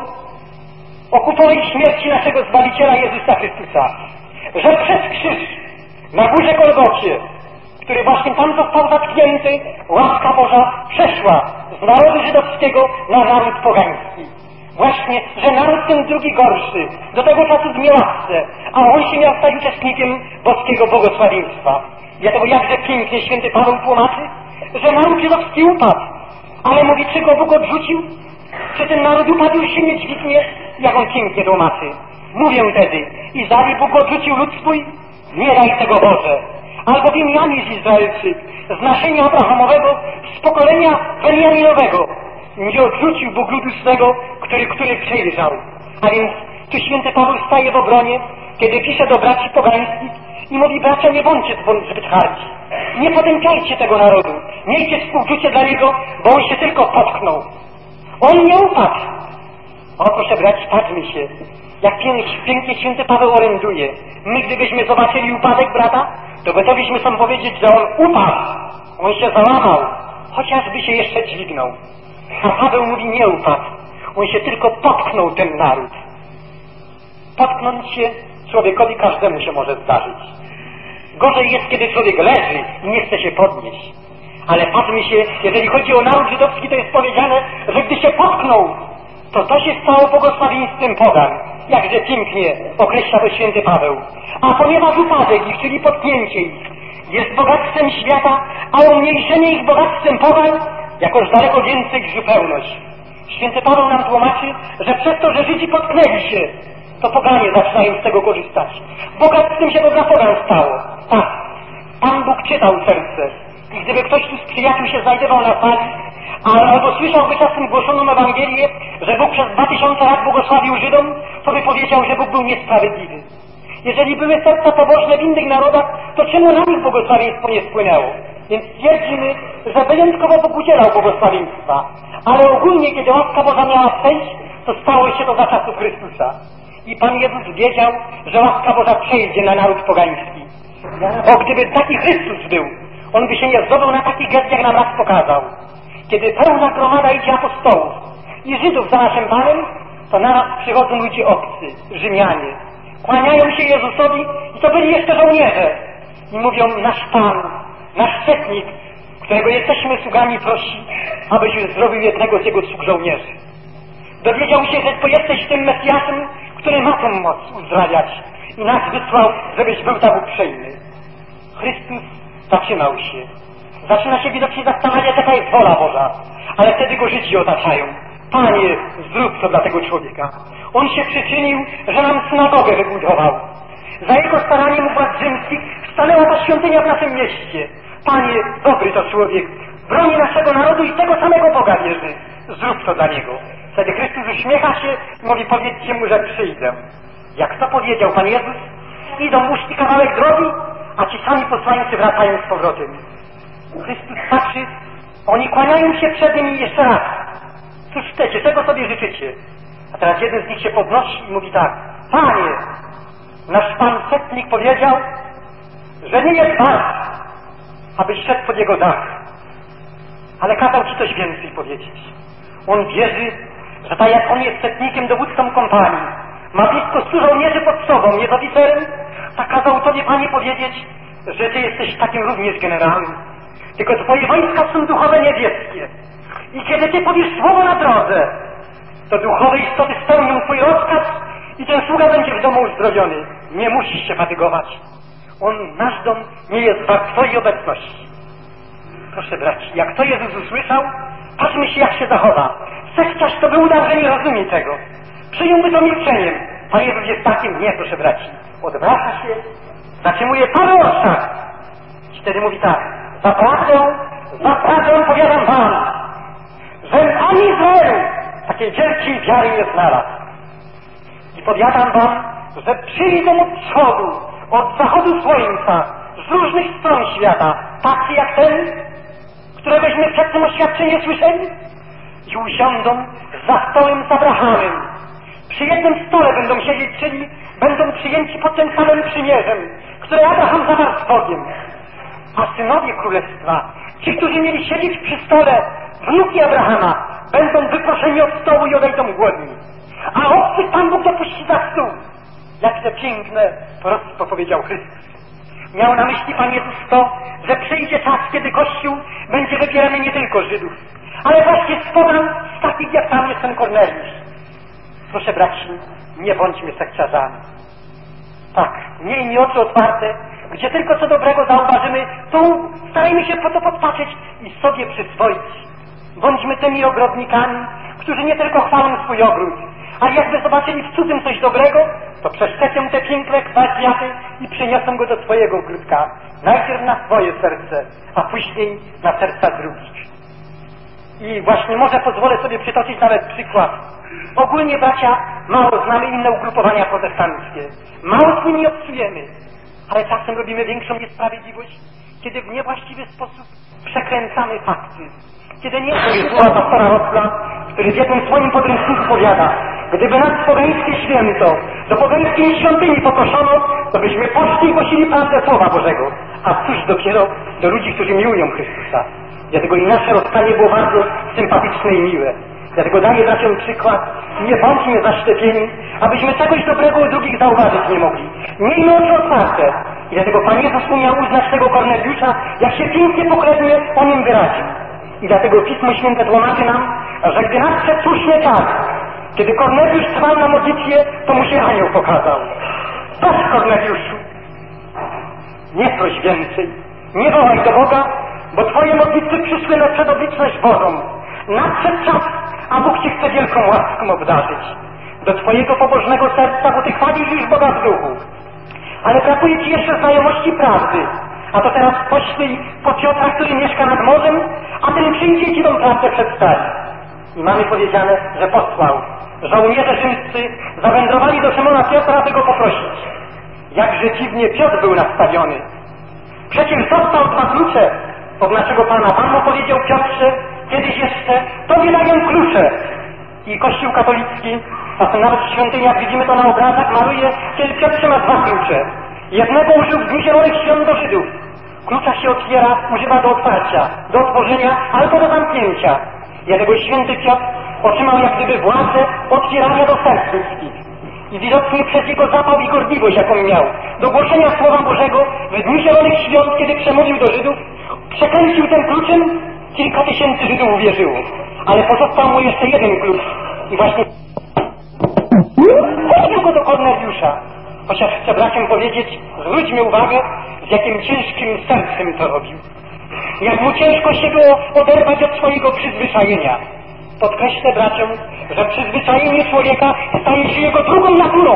okrutnej śmierci naszego Zbawiciela Jezusa Chrystusa. Że przez krzyż na górze Golgocie, który właśnie tam został zatknięty, łaska Boża przeszła z narodu żydowskiego na naród pogański. Właśnie, że naród ten drugi gorszy, do tego czasu w niełasce, a on się miał stać uczestnikiem boskiego błogosławieństwa. Dlatego jakże pięknie święty Paweł tłumaczy, że naród żydowski upadł, ale mówi, czy go Bóg odrzucił? Czy ten naród upadł już się nie dźwignie? Jak on pięknie tłumaczy. Mówię wtedy, Izrael Bóg odrzucił lud swój? Nie daj tego Boże. Albowiem Jan jest Izraelczyk, z nasienia Abrahamowego, z pokolenia Benjaminowego. Nie odrzucił Bóg ludu swego, który przejrzał. A więc tu święty Paweł staje w obronie, kiedy pisze do braci pogańskich i mówi, bracia, nie bądźcie zbyt hardzi. Nie potępiajcie tego narodu. Miejcie współczucie dla niego, bo on się tylko potknął. On nie upadł. O, proszę braci, patrzmy się. Jak pięknie święty Paweł oręduje. My, gdybyśmy zobaczyli upadek brata, to gotowiśmy sam powiedzieć, że on upadł. On się załamał, chociażby się jeszcze dźwignął. A Paweł mówi, nie upadł. On się tylko potknął, ten naród. Potknąć się człowiekowi każdemu się może zdarzyć. Gorzej jest, kiedy człowiek leży i nie chce się podnieść. Ale patrzmy się, jeżeli chodzi o naród żydowski, to jest powiedziane, że gdy się potknął, to się stało błogosławieństwem pogan. Jakże pięknie określa to święty Paweł. A ponieważ upadek ich, czyli potknięcie ich, jest bogactwem świata, a umniejszenie ich bogactwem pogan, jakoż daleko więcej zupełność. Święty Paweł nam tłumaczy, że przez to, że Żydzi potknęli się, to poganie zaczynają z tego korzystać. Bogactwem się to dla pogan stało. Tak, Pan Bóg czytał serce. I gdyby ktoś tu z przyjaciół się znajdował na sali, albo słyszałby czasem głoszoną Ewangelię, że Bóg przez 2000 lat błogosławił Żydom, to by powiedział, że Bóg był niesprawiedliwy. Jeżeli były serca pobożne w innych narodach, to czemu na nich błogosławieństwo nie spłynęło? Więc twierdzimy, że wyjątkowo Bóg udzielał błogosławieństwa. Ale ogólnie, kiedy łaska Boża miała przejść, to stało się to za czasów Chrystusa. I Pan Jezus wiedział, że łaska Boża przejdzie na naród pogański. Bo gdyby taki Chrystus był, on by się nie zdobył na taki gest, jak nam raz pokazał. Kiedy pełna gromada idzie apostołów i Żydów za naszym Panem, to naraz przychodzą ludzie obcy, Rzymianie. Kłaniają się Jezusowi i to byli jeszcze żołnierze. I mówią, nasz Pan, nasz setnik, którego jesteśmy sługami, prosi, abyś zrobił jednego z jego sług żołnierzy. Dowiedział się, że to jesteś tym Mesjaszem, który ma tę moc uzdrawiać i nas wysłał, żebyś był tam uprzejmy. Chrystus zatrzymał się. Zaczyna się widocznie zastanawiać, jaka jest wola Boża. Ale wtedy go Żydzi otaczają. Panie, zrób to dla tego człowieka. On się przyczynił, że nam synagogę wybudował. Za jego staraniem u władz rzymskich stanęła ta świątynia w naszym mieście. Panie, dobry to człowiek. Broni naszego narodu i tego samego Boga wierzy. Zrób to dla niego. Wtedy Chrystus uśmiecha się i mówi, powiedzcie mu, że przyjdę. Jak to powiedział Pan Jezus, idą uszli kawałek drogi, a ci sami posłańcy wracają z powrotem. Chrystus patrzy, oni kłaniają się przed nim i jeszcze raz. Cóż chcecie, czego sobie życzycie? A teraz jeden z nich się podnosi i mówi tak, Panie, nasz Pan setnik powiedział, że nie jest wart, abyś szedł pod jego dach. Ale kazał ci coś więcej powiedzieć. On wierzy, że tak jak on jest setnikiem, dowódcą kompanii, ma blisko 100 żołnierzy pod sobą, jest oficerem, tak kazał tobie, Panie, powiedzieć, że ty jesteś takim również generałem. Tylko twoje wojska są duchowe, niebieskie. I kiedy ty powiesz słowo na drodze, to duchowe istoty spełnią twój rozkaz i ten sługa będzie w domu uzdrowiony. Nie musisz się fatygować. Nasz dom nie jest wart twojej obecności. Proszę braci, jak to Jezus usłyszał, patrzmy się, jak się zachowa. Sekciarz to by udał, że nie rozumie tego. Przyjąłby to milczeniem. Pan Jezus jest takim, nie, proszę braci. Odwraca się, zatrzymuje parę oczach. I wtedy mówi tak, zaprawdę powiadam wam, że ani Izraelu takiej wielkiej wiary nie znalazł. I powiadam wam, że przyjdą od wschodu, od zachodu słońca, z różnych stron świata, tacy jak ten, któregośmy przed tym oświadczenie słyszeli, i usiądą za stołem z Abrahamem. Przy jednym stole będą siedzieć, czyli będą przyjęci pod tym samym przymierzem, które Abraham zawarł z Bogiem. A synowie królestwa, ci, którzy mieli siedzieć przy stole wnuki Abrahama, będą wyproszeni od stołu i odejdą głodni. A obcych Pan Bóg dopuści za stół. Jak to piękne proroctwo powiedział Chrystus. Miał na myśli Pan Jezus to, że przyjdzie czas, kiedy Kościół będzie wybierany nie tylko Żydów, ale właśnie z pogan, z takich jak tam jest ten Korneliusz. Proszę braci, nie bądźmy sekciarzami. Tak, miejmy oczy otwarte, gdzie tylko co dobrego zauważymy, to starajmy się po to podpatrzeć i sobie przyswoić. Bądźmy tymi ogrodnikami, którzy nie tylko chwalą swój ogród, ale jakby zobaczyli w cudzym coś dobrego, to przeszczepią te piękne kwiaty i przyniosą go do swojego ogródka. Najpierw na swoje serce, a później na serca drugich. I właśnie może pozwolę sobie przytoczyć nawet przykład. Ogólnie, bracia, mało znamy inne ugrupowania protestanckie. Mało z nimi obcujemy, ale czasem robimy większą niesprawiedliwość, kiedy w niewłaściwy sposób przekręcamy fakty. Kiedy nie jest słowa pastora Rosla, który w jednym swoim podręczniku powiada: gdyby nas pogańskie święto do pogańskiej świątyni poproszono, to byśmy poszli i głosili prawdę Słowa Bożego. A cóż dopiero do ludzi, którzy miłują Chrystusa. Dlatego i nasze rozstanie było bardzo sympatyczne i miłe. Dlatego daję braciom przykład: nie bądźmy zaszczepieni, abyśmy czegoś dobrego u drugich zauważyć nie mogli. Miejmy oczy otwarte. I dlatego Pan Jezus umiał uznać tego Korneliusza, jak się pięknie pokrewnie o nim wyraził. I dlatego Pismo Święte tłumaczy nam, że gdy nadszedł słuszny czas, kiedy Korneliusz trwał na modlitwie, to mu się anioł pokazał. Patrz, Korneliuszu, nie proś więcej, nie wołaj do Boga, bo twoje modlitwy przyszły na przedobliczność Bożą. Nadszedł czas, a Bóg cię chce wielką łaską obdarzyć. Do twojego pobożnego serca, bo ty chwalisz już Boga w duchu. Ale brakuje ci jeszcze znajomości prawdy. A to teraz poślij po Piotra, który mieszka nad morzem, a ten przyjdzie ci tą prawdę przedstawi. I mamy powiedziane, że posłał. Żołnierze rzymscy zawędrowali do Szymona Piotra, aby go poprosić. Jakże dziwnie Piotr był nastawiony. Przecież dostał 2 klucze od naszego Pana. Pan mu powiedział: Piotrze, kiedyś jeszcze tobie daję klucze. I Kościół katolicki, a nawet w świątyniach widzimy to na obrazach, maluje, kiedy Piotr trzyma 2 klucze. Jednego użył w Dniu Zielonych Świąt do Żydów. Klucza się otwiera, używa do otwarcia, do otworzenia albo do zamknięcia. Dlatego święty Piotr otrzymał jak gdyby władzę otwierania do serc ludzkich. I widocznie przez jego zapał i gorliwość, jaką miał, do głoszenia Słowa Bożego w Dniu Zielonych Świąt, kiedy przemówił do Żydów, przekręcił tym kluczem, kilka tysięcy Żydów uwierzyło. Ale pozostał mu jeszcze jeden klucz. I właśnie powiedział go do Korneliusza. Chociaż chcę braciom powiedzieć, zwróćmy uwagę, z jakim ciężkim sercem to robił. Jak mu ciężko się było oderwać od swojego przyzwyczajenia. Podkreślę braciom, że przyzwyczajenie człowieka staje się jego drugą naturą.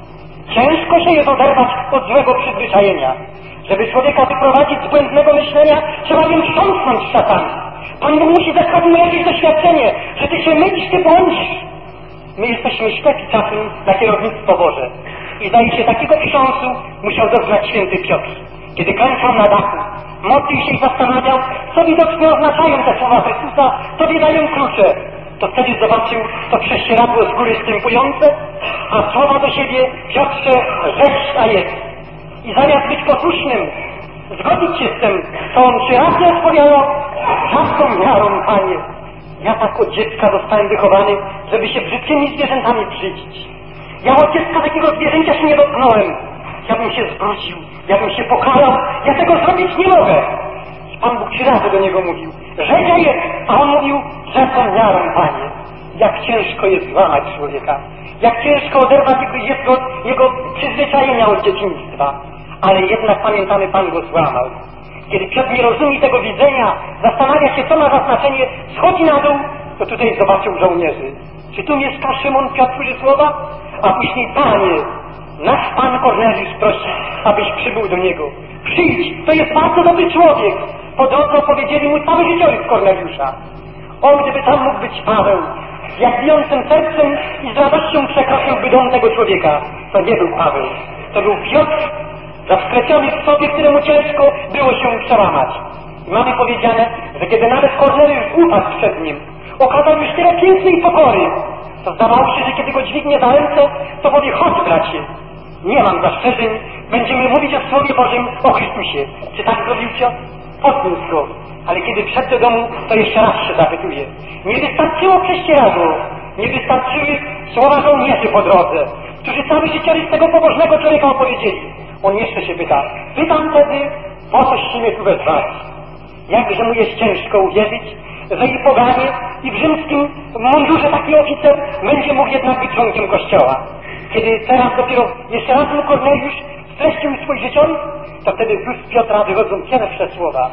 Ciężko się jest oderwać od złego przyzwyczajenia. Żeby człowieka wyprowadzić z błędnego myślenia, trzeba nim wstrząsnąć szatami. Pan mu musi dać mu jakieś doświadczenie, że ty się mylisz, ty błądzisz. My jesteśmy ślepi czasem na kierownictwo Boże. I zdaje się, takiego wstrząsu musiał doznać święty Piotr. Kiedy klęczał na dachu, modlił się i zastanawiał, co widocznie oznaczają te słowa Chrystusa, tobie daję klucze. To wtedy zobaczył to prześcieradło z góry stępujące, a słowa do siebie: Piotrze, rzecz ta jest. I zamiast być posłusznym, zgodzić się z tym, co on 3 razy odpowiadał: żadną miarą, Panie. Ja tak od dziecka zostałem wychowany, żeby się brzydkimi zwierzętami brzydzić. Ja od dziecka takiego zwierzęcia się nie dotknąłem. Ja bym się zwrócił, ja bym się pokalał, ja tego zrobić nie mogę. I Pan Bóg 3 razy do niego mówił: rzeźa jest, a on mówił: żadną miarą, Panie. Jak ciężko jest złamać człowieka, jak ciężko oderwać jego przyzwyczajenia od dzieciństwa. Ale jednak pamiętamy, Pan go złamał. Kiedy Piotr nie rozumie tego widzenia, zastanawia się, co ma za znaczenie, schodzi na dół, to tutaj zobaczył żołnierzy. Czy tu mieszka Szymon Piotr słowa? A później: Panie, nasz Pan Korneliusz prosi, abyś przybył do niego. Przyjdź, to jest bardzo dobry człowiek. Po drodze opowiedzieli mu cały życiorys Korneliusza. On, gdyby tam mógł być Paweł, jak bijącym sercem i z radością przekroczyłby dom tego człowieka. To nie był Paweł, to był Piotr, zawskleciony w sobie, któremu ciężko było się przełamać. I mamy powiedziane, że kiedy nawet Korneliusz upadł przed nim, okazał już tyle pięknej pokory, to zdawało się, że kiedy go dźwignie za ręce, to powie: chodź, bracie, nie mam zastrzeżeń, będziemy mówić o Słowie Bożym, o Chrystusie. Czy tak zrobił Piotr? Podniósł go. Ale kiedy wszedł do domu, to jeszcze raz się zapytuje. Nie wystarczyło prześcieradło, nie wystarczyły słowa żołnierzy po drodze, którzy cały życiorys tego pobożnego człowieka opowiedzieli. On jeszcze się pyta: pytam wtedy, po coście mnie tu wezwali? Jakże mu jest ciężko uwierzyć, że i poganie i w rzymskim mundurze taki oficer będzie mógł jednak być członkiem Kościoła. Kiedy teraz dopiero jeszcze raz mu Korneliusz streścił swój życiorys, to wtedy z ust Piotra wychodzą pierwsze słowa.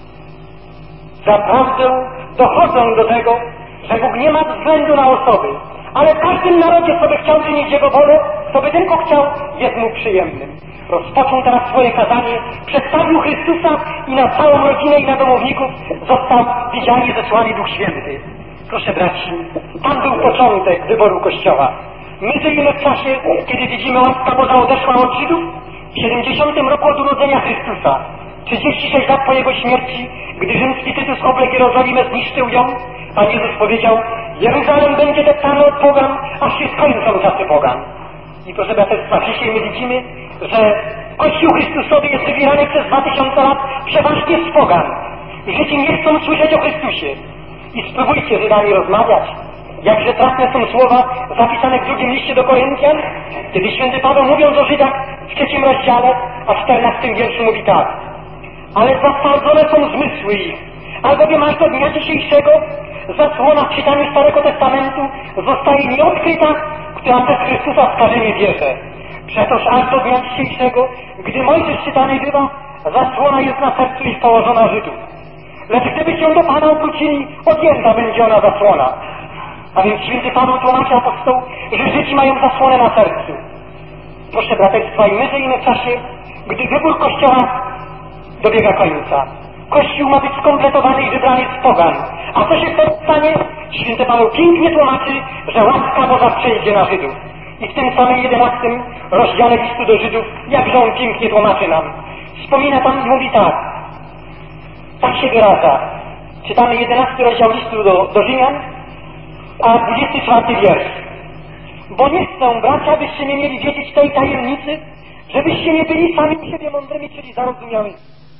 Zaprawdę dochodzą do tego, że Bóg nie ma względu na osoby, ale w każdym narodzie, co by chciał czynić Jego wolę, co by tylko chciał, jest mu przyjemnym. Rozpoczął teraz swoje kazanie, przedstawił Chrystusa i na całą rodzinę i na domowników został widziany zesłany Duch Święty. Proszę braci, tam był początek wyboru Kościoła. My żyjemy w czasie, kiedy widzimy, łaska Boża odeszła od Żydów w 70 roku od urodzenia Chrystusa. 36 lat po Jego śmierci, gdy rzymski Tytus oblekł Jerozolimę, zniszczył ją, Pan Jezus powiedział, Jeruzalem będzie deptany od pogan, aż się skończą czasy pogan. I proszę braterstwa, dzisiaj my widzimy, że Kościół Chrystusowy jest wybierany przez 2000 lat przeważnie z pogan. Żydzi nie chcą słyszeć o Chrystusie. I spróbujcie z Żydami rozmawiać. Jakże trafne są słowa zapisane w drugim liście do Koryntian, kiedy święty Paweł, mówiąc o Żydach w 3 rozdziale, a w 14 wierszu mówi tak. Ale zatwardzone są zmysły ich, albowiem aż do dnia dzisiejszego zasłona w czytaniu Starego Testamentu zostaje nieodkryta, która przez Chrystusa wskażenie wierzę. Przetoż aż do dnia dzisiejszego, gdy Mojżesz czytany bywa, zasłona jest na sercu ich położona Żydów. Lecz gdyby się do Pana obrócili, odjęta będzie ona zasłona. A więc święty Paweł tłumaczy apostoł, że Żydzi mają zasłonę na sercu. Proszę braterstwa, i my żyjemy w czasie, gdy wybór Kościoła dobiega końca. Kościół ma być skompletowany i wybrany z pogan. A co się wtedy stanie? Święty Paweł pięknie tłumaczy, że łaska Boża przejdzie na Żydów. I w tym samym 11 rozdziale listu do Żydów, jakże on pięknie tłumaczy nam. Wspomina tam i mówi tak. Tak się wyraża. Czytamy 11 rozdział listu do Rzymian, a 24 wiersz. Bo nie chcę, bracia, byście nie mieli wiedzieć tej tajemnicy, żebyście nie byli sami u siebie mądrymi, czyli zarozumiałymi.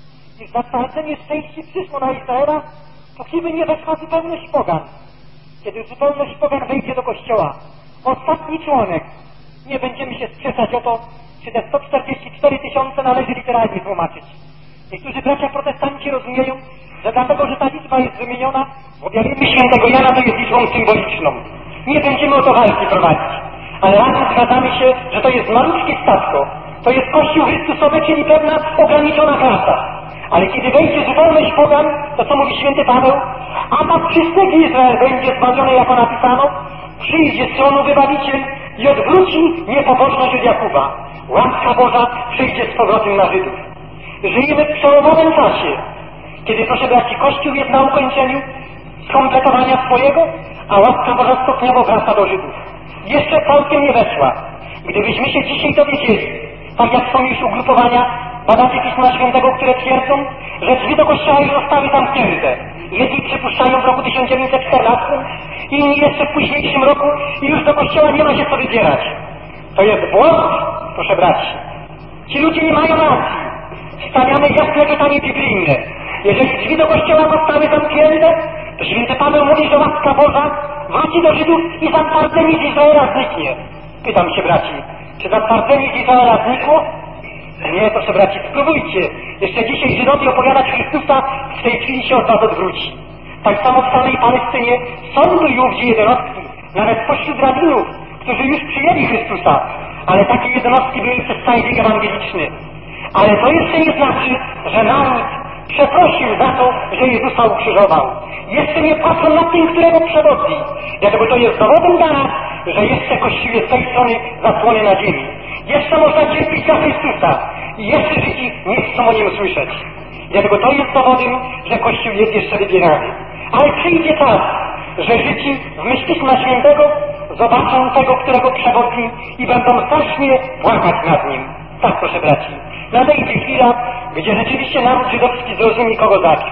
I zatwardzenie szczęście przyszło na Izraela, póki nie weszła zupełność pogan. Kiedy zupełność pogan wejdzie do Kościoła, ostatni członek, nie będziemy się sprzeczać o to, czy te 144 000 należy literalnie tłumaczyć. Niektórzy bracia protestanci rozumieją, że dlatego, że ta liczba jest wymieniona w objawieniu świętego Jana, to jest liczbą symboliczną. Nie będziemy o to walki prowadzić, ale razem zgadzamy się, że to jest malutkie statko. To jest Kościół Chrystusowy, czyli pewna ograniczona klasa. Ale kiedy wejdzie zupełność pogan, to co mówi święty Paweł? A tak wszystek Izrael będzie zbawiony, jak napisano, przyjdzie z tronu wybawiciel i odwróci niepobożność od Jakuba. Łaska Boża przyjdzie z powrotem na Żydów. Żyjemy w przełomowym czasie, kiedy, proszę braci, Kościół jest na ukończeniu skompletowania swojego, a łaska Boża stopniowo wraca do Żydów. Jeszcze całkiem nie weszła. Gdybyśmy się dzisiaj dowiedzieli, tak jak są już ugrupowania badaczy Pisma Świętego, które twierdzą, że drzwi do Kościoła już zostały zamknięte. Jedni przypuszczają w roku 1914, inni jeszcze w późniejszym roku i już do Kościoła nie ma się co wybierać. To jest błąd, proszę braci. Ci ludzie nie mają racji. Stawiamy jasne pytanie biblijne. Jeżeli drzwi do Kościoła zostały zamknięte, to święty Paweł mówi, że łaska Boża wróci do Żydów i zatwardzenie z Izraela zniknie. Pytam się, braci, czy zatwardzenie z Izraela znikło? Nie, proszę braci, spróbujcie. Jeszcze dzisiaj Żydowi opowiadać Chrystusa, w tej chwili się od was odwróci. Tak samo w samej Palestynie są tu i ówdzie jednostki, nawet pośród rabinów, którzy już przyjęli Chrystusa, ale takie jednostki były przez cały wiek ewangeliczny. Ale to jeszcze nie znaczy, że naród przeprosił za to, że Jezusa ukrzyżował. Jeszcze nie patrzą na tym, którego przewodzi. Dlatego to jest dowodem dla nas, że jeszcze Kościół jest z tej strony zasłony na ziemi. Jeszcze można cierpieć za Chrystusa i jeszcze Żydzi nie chcą o Nim słyszeć. Dlatego to jest dowodem, że Kościół jest jeszcze wybierany. Ale przyjdzie czas, że Żydzi w myśl Pisma Świętego zobaczą tego, którego przewodzi i będą strasznie płakać nad Nim. Tak, proszę braci. Nadejdzie chwila, gdzie rzeczywiście naród żydowski zrozumie, kogo zabił.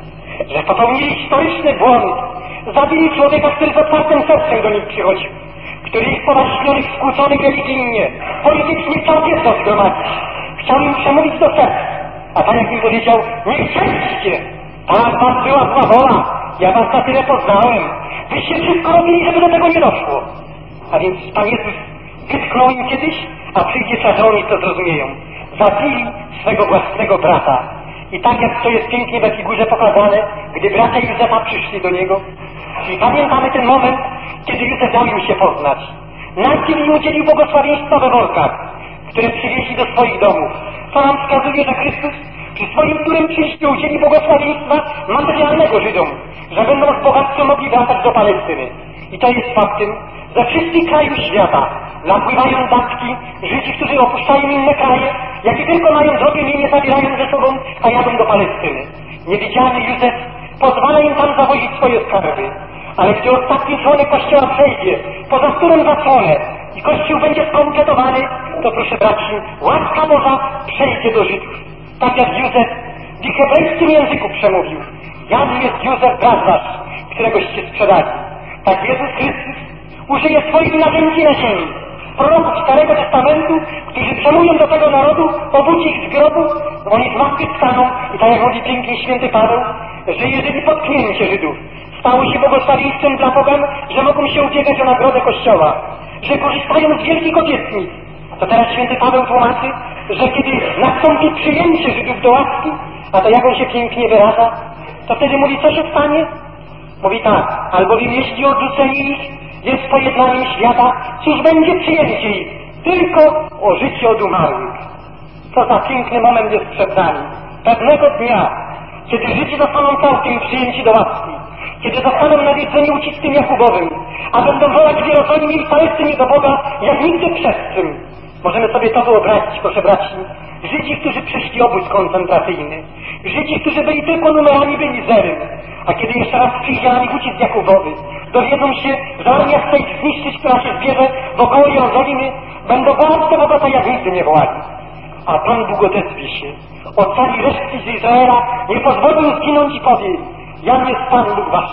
Że popełnili historyczny błąd. Zabili człowieka, który z otwartym sercem do nich przychodził. Który ich poważnionych, skłóconych religijnie, politycznie chciał wiedzę zgromadzić. Chciał im przemówić do serca. A Pan jak im powiedział, nie chcieliście. Tak was była zła wola. Ja was na tyle poznałem. Wyście wszystko robili, żeby do tego nie doszło. A więc Pan Jezus wytknął im kiedyś, a przyjdzie czas, że oni to zrozumieją. Zabili swego własnego brata. I tak jak to jest pięknie we figurze pokazane, gdy bracia Józefa przyszli do niego. I pamiętamy ten moment, kiedy Józef dał im się poznać. Najpierw im udzielił błogosławieństwa we workach, które przywieźli do swoich domów. To nam wskazuje, że Chrystus przy swoim którym przyjściu udzieli błogosławieństwa materialnego Żydom, że będą z bogactwem mogli wracać do Palestyny. I to jest faktem, ze wszystkich krajów świata napływają datki Żydzi, którzy opuszczają inne kraje, jakie tylko mają drogę, nie zabierają ze sobą, a jadą do Palestyny. Niewidzialny Józef pozwala im tam zawozić swoje skarby. Ale gdy ostatni członek Kościoła przejdzie, poza którym zasłonę i Kościół będzie skompletowany, to proszę braci, łaska Boża przejdzie do Żydów. Tak jak Józef w hebrajskim języku przemówił: Jam jest Józef, brat wasz, któregoście sprzedali. Tak Jezus Chrystus użyje swoich narzędzi na ziemi, proroków Starego Testamentu, którzy przemówią do tego narodu, obudzi ich z grobu, oni zmartwychwstaną i tak jak mówi pięknie święty Paweł, że jeżeli potknięcie Żydów stało się błogosławieństwem dla pogan, że mogą się ubiegać o nagrodę Kościoła, że korzystają z wielkich obietnic, to teraz święty Paweł tłumaczy, że kiedy nastąpi przyjęcie Żydów do łaski, a to jak on się pięknie wyraża, to wtedy mówi, co się stanie? Mówi tak, albowiem jeśli odrzucenie ich jest pojednaniem świata, cóż będzie przyjęcie ich? Tylko o życie od umarłych. Co za piękny moment jest przed nami. Pewnego dnia, kiedy Żydzi zostaną całkiem przyjęci do łaski, kiedy zostaną nawiedzeni uciskiem Jakubowym, a będą wołać w Jerozolimie i Palestynie do Boga, jak nigdy przed tym. Możemy sobie to wyobrazić, proszę braci. Żydzi, którzy przeszli obóz koncentracyjny. Żydzi, którzy byli tylko numerami, byli zerem. A kiedy jeszcze raz przyjdzie na nich ucisk Jakubowy, dowiedzą się, że armia chce ich zniszczyć, która się zbierze wokoło Jerozolimy, będą wołać do Boga, jak nigdy nie wołali. A Pan Bóg odezwie się, ocali resztki z Izraela, nie pozwoli im zginąć i powie: Jam jest Pan Bóg wasz.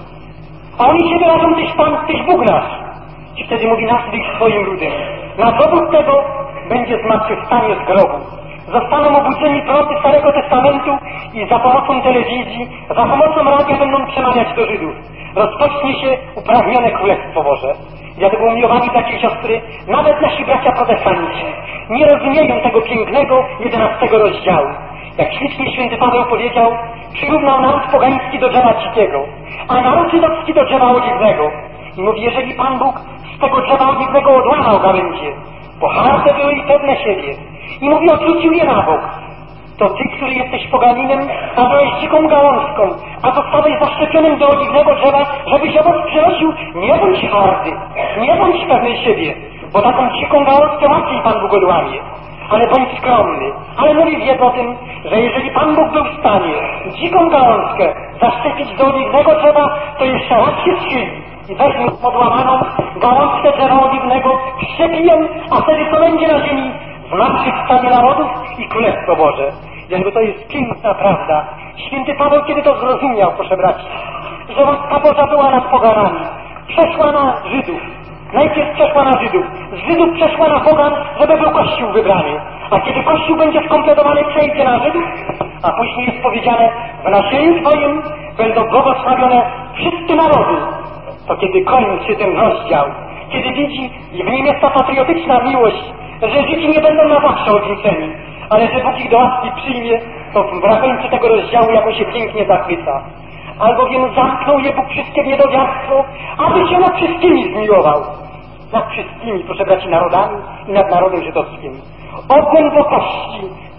A oni się wyrażą: Tyś Pan, Tyś Bóg nasz. I wtedy mówi: Nazwij swoim ludem. Na dowód tego będzie zmartwychwstanie z grobu. Zostaną obudzeni prorocy Starego Testamentu i za pomocą telewizji, za pomocą radia będą przemawiać do Żydów. Rozpocznie się upragnione Królestwo Boże. Dlatego, umiłowani bracia i siostry, nawet nasi bracia protestanci nie rozumieją tego pięknego 11 rozdziału. Jak ślicznie święty Paweł powiedział, przyrównał naród pogański do drzewa dzikiego, a naród żydowski do drzewa oliwnego. I mówi, jeżeli Pan Bóg z tego drzewa oliwnego odłamał gałęzie, bo harde były i pewne siebie, i mówi, odrzucił je na bok, to ty, który jesteś poganinem, a byłeś dziką gałązką, a zostałeś zaszczepionym do oliwnego drzewa, żebyś owoc przynosił, nie bądź hardy, nie bądź pewny siebie, bo taką dziką gałązkę łatwiej Pan Bóg odłamie. Ale bądź skromny. Ale mówi wiedz o tym, że jeżeli Pan Bóg był w stanie dziką gałązkę zaszczepić do oliwnego drzewa, to jeszcze raz się skrzyni i weźmie podłamaną gałązkę drzewa oliwnego, wszczepi ją, a wtedy co będzie na ziemi? Zmartwychwstanie narodów i Królestwo Boże. Jakby to jest piękna prawda. Święty Paweł kiedy to zrozumiał, proszę braci, że łaska Boża była nad poganami, przeszła na Żydów. Najpierw przeszła na Żydów, z Żydów przeszła na pogan, żeby był Kościół wybrany. A kiedy Kościół będzie skompletowany, przejdzie na Żydów, a później jest powiedziane, w nasieniu Twoim będą błogosławione wszystkie narody. To kiedy kończy ten rozdział, kiedy widzi i w nim jest ta patriotyczna miłość, że Żydzi nie będą na zawsze odrzuceni, ale że Bóg ich do łaski przyjmie, to na końcu tego rozdziału jak on się pięknie zachwyca. Albowiem zamknął je Bóg wszystkie w niedowiarstwo, aby się nad wszystkimi zmiłował. Nad wszystkimi, proszę braci, narodami i nad narodem żydowskim. O głębokości,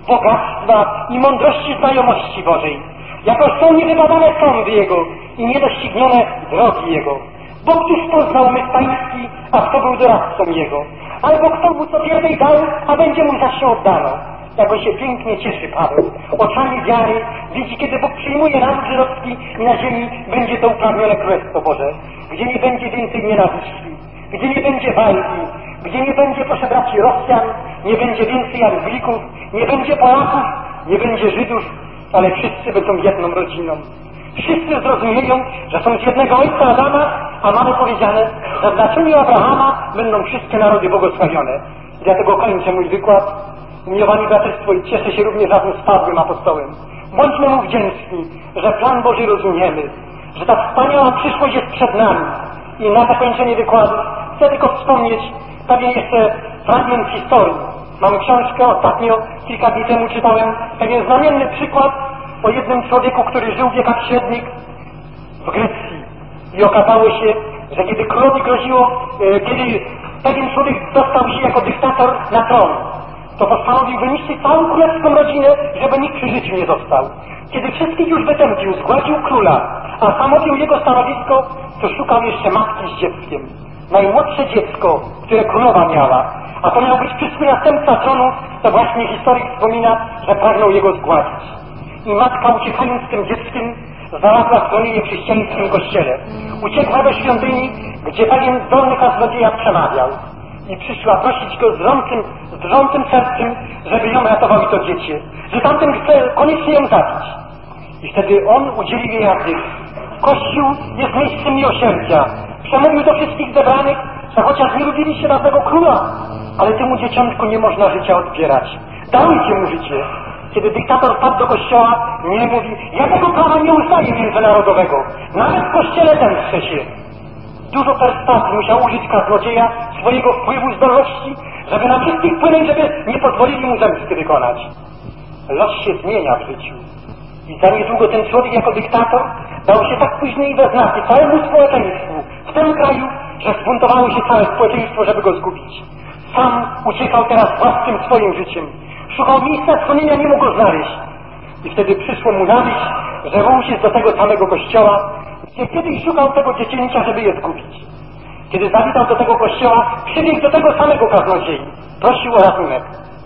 bogactwa i mądrości znajomości Bożej. Jako są niewybadane sądy Jego i niedoścignione drogi Jego. Bo któż poznał umysł pański, a kto był doradcą Jego? Albo kto mu co pierwej dał, a będzie mu za się oddano. Jak on się pięknie cieszy Paweł. Oczami wiary widzi, kiedy Bóg przyjmuje naród żydowski i na ziemi będzie to upragnione Królestwo Boże. Gdzie nie będzie więcej nienawiści, gdzie nie będzie walki, gdzie nie będzie, proszę braci, Rosjan, nie będzie więcej Anglików, nie będzie Polaków, nie będzie Żydów, ale wszyscy będą jedną rodziną. Wszyscy zrozumieją, że są z jednego ojca Adama, a mamy powiedziane, że w naczyniu Abrahama będą wszystkie narody błogosławione. Dlatego kończę mój wykład. Umiłowani braterstwo, i cieszę się również razem z Pawłem Apostołem. Bądźmy mu wdzięczni, że plan Boży rozumiemy, że ta wspaniała przyszłość jest przed nami. I na zakończenie wykładu chcę tylko wspomnieć pewien jeszcze fragment historii. Mam książkę, ostatnio, kilka dni temu czytałem pewien znamienny przykład o jednym człowieku, który żył w wiekach średnich w Grecji. I okazało się, że kiedy królowi groziło, kiedy pewien człowiek dostał się jako dyktator na tron, to postanowił wyniszczyć całą królewską rodzinę, żeby nikt przy życiu nie został. Kiedy wszystkich już wytępił, zgładził króla, a sam objął jego stanowisko, to szukał jeszcze matki z dzieckiem. Najmłodsze dziecko, które królowa miała, a to miał być przyszły następca tronu, to właśnie historyk wspomina, że pragnął jego zgładzić. I matka, uciekając z tym dzieckiem, znalazła schronienie w chrześcijańskim kościele. Uciekła do świątyni, gdzie pewien zdolny kaznodzieja przemawiał. I przyszła prosić go z drżącym sercem, żeby ją ratował i to dziecię. Że tamten chce koniecznie ją zabić. I wtedy on udzielił jej rady. Kościół jest miejscem miłosierdzia. Przemówił do wszystkich zebranych, że chociaż nie lubiliście dawnego króla, ale temu dzieciątku nie można życia odbierać. Darujcie mu życie. Kiedy dyktator wpadł do kościoła, nie mówi, ja tego prawa nie uznaję międzynarodowego. Nawet w kościele zemszczę się. Dużo perswazji musiał użyć kaznodzieja, swojego wpływu, zdolności, żeby na wszystkich wpłynąć, żeby nie pozwolili mu zemsty wykonać. Los się zmienia w życiu. I za niedługo ten człowiek jako dyktator dał się tak później we znaki całemu społeczeństwu w tym kraju, że zbuntowało się całe społeczeństwo, żeby go zgubić. Sam uciekał teraz własnym swoim życiem. Szukał miejsca schronienia, nie mógł go znaleźć. I wtedy przyszło mu na myśl, że ruszy do tego samego kościoła, gdzie kiedyś szukał tego dziecięcia, żeby je zgubić. Kiedy zawitał do tego kościoła, przybiegł do tego samego kaznodziei. Prosił o ratunek.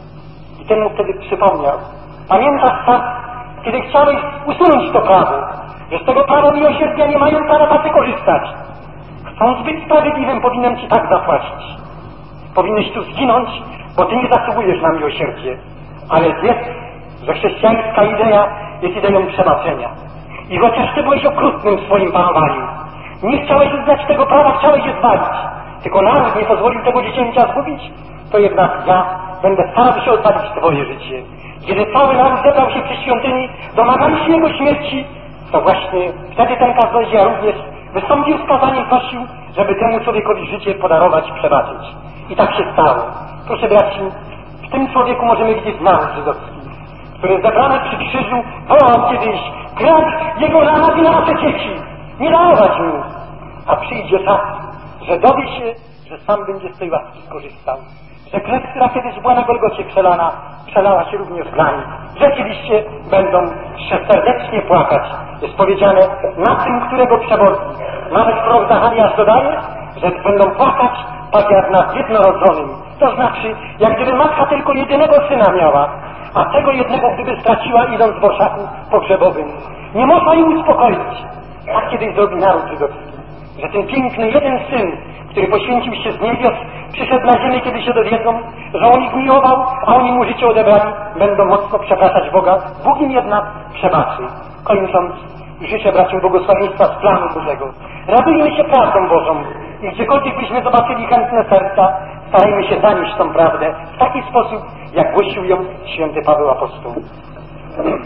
I ten mu wtedy przypomniał. Pamiętasz czas, kiedy chciałeś usunąć to prawo, że z tego prawa miłosierdzia nie mają prawa tacy korzystać. Chcąc być sprawiedliwym, powinienem ci tak zapłacić. Powinieneś tu zginąć, bo ty nie zasługujesz na miłosierdzie. Ale wiedz, że chrześcijańska idea jest ideą przebaczenia. I chociaż ty byłeś okrutnym w swoim panowaniu, nie chciałeś uznać tego prawa, chciałeś je zwalić, tylko naród nie pozwolił tego dziecięcia zgubić, to jednak ja będę starał się odpalić twoje życie. Kiedy cały naród zebrał się przy świątyni, domagali się jego śmierci, to właśnie wtedy ten kaznodzieja również wystąpił z kazaniem, prosił, żeby temu człowiekowi życie podarować, przebaczyć. I tak się stało. Proszę braci, w tym człowieku możemy widzieć naród żydowski, który zebrany przy krzyżu wołał kiedyś: krew jego na nas i na nasze dzieci, nie darować mu. A przyjdzie czas, że dowie się, że sam będzie z tej łaski skorzystał. Że krew, która kiedyś była na Golgocie przelana, przelała się również dla nich. Rzeczywiście będą serdecznie płakać. Jest powiedziane na tym, którego przewodzi. Nawet prorok Zachariasz dodaje, że będą płakać tak jak nad jednorodzonym. To znaczy, jak gdyby matka tylko jedynego syna miała, a tego jednego gdyby straciła, idąc w orszaku pogrzebowym. Nie można jej uspokoić. Tak kiedyś zrobi naród żydowski, że ten piękny jeden syn, który poświęcił się z niebios, przyszedł na ziemię, kiedy się dowiedzą, że on ich miłował, a oni mu życie odebrali, będą mocno przepraszać Boga. Bóg im jednak przebaczy. Kończąc, życzę braciom błogosławieństwa z planu Bożego. Radujmy się prawdą Bożą i gdziekolwiek byśmy zobaczyli chętne serca, starajmy się zanieść tą prawdę w taki sposób, jak głosił ją święty Paweł Apostoł.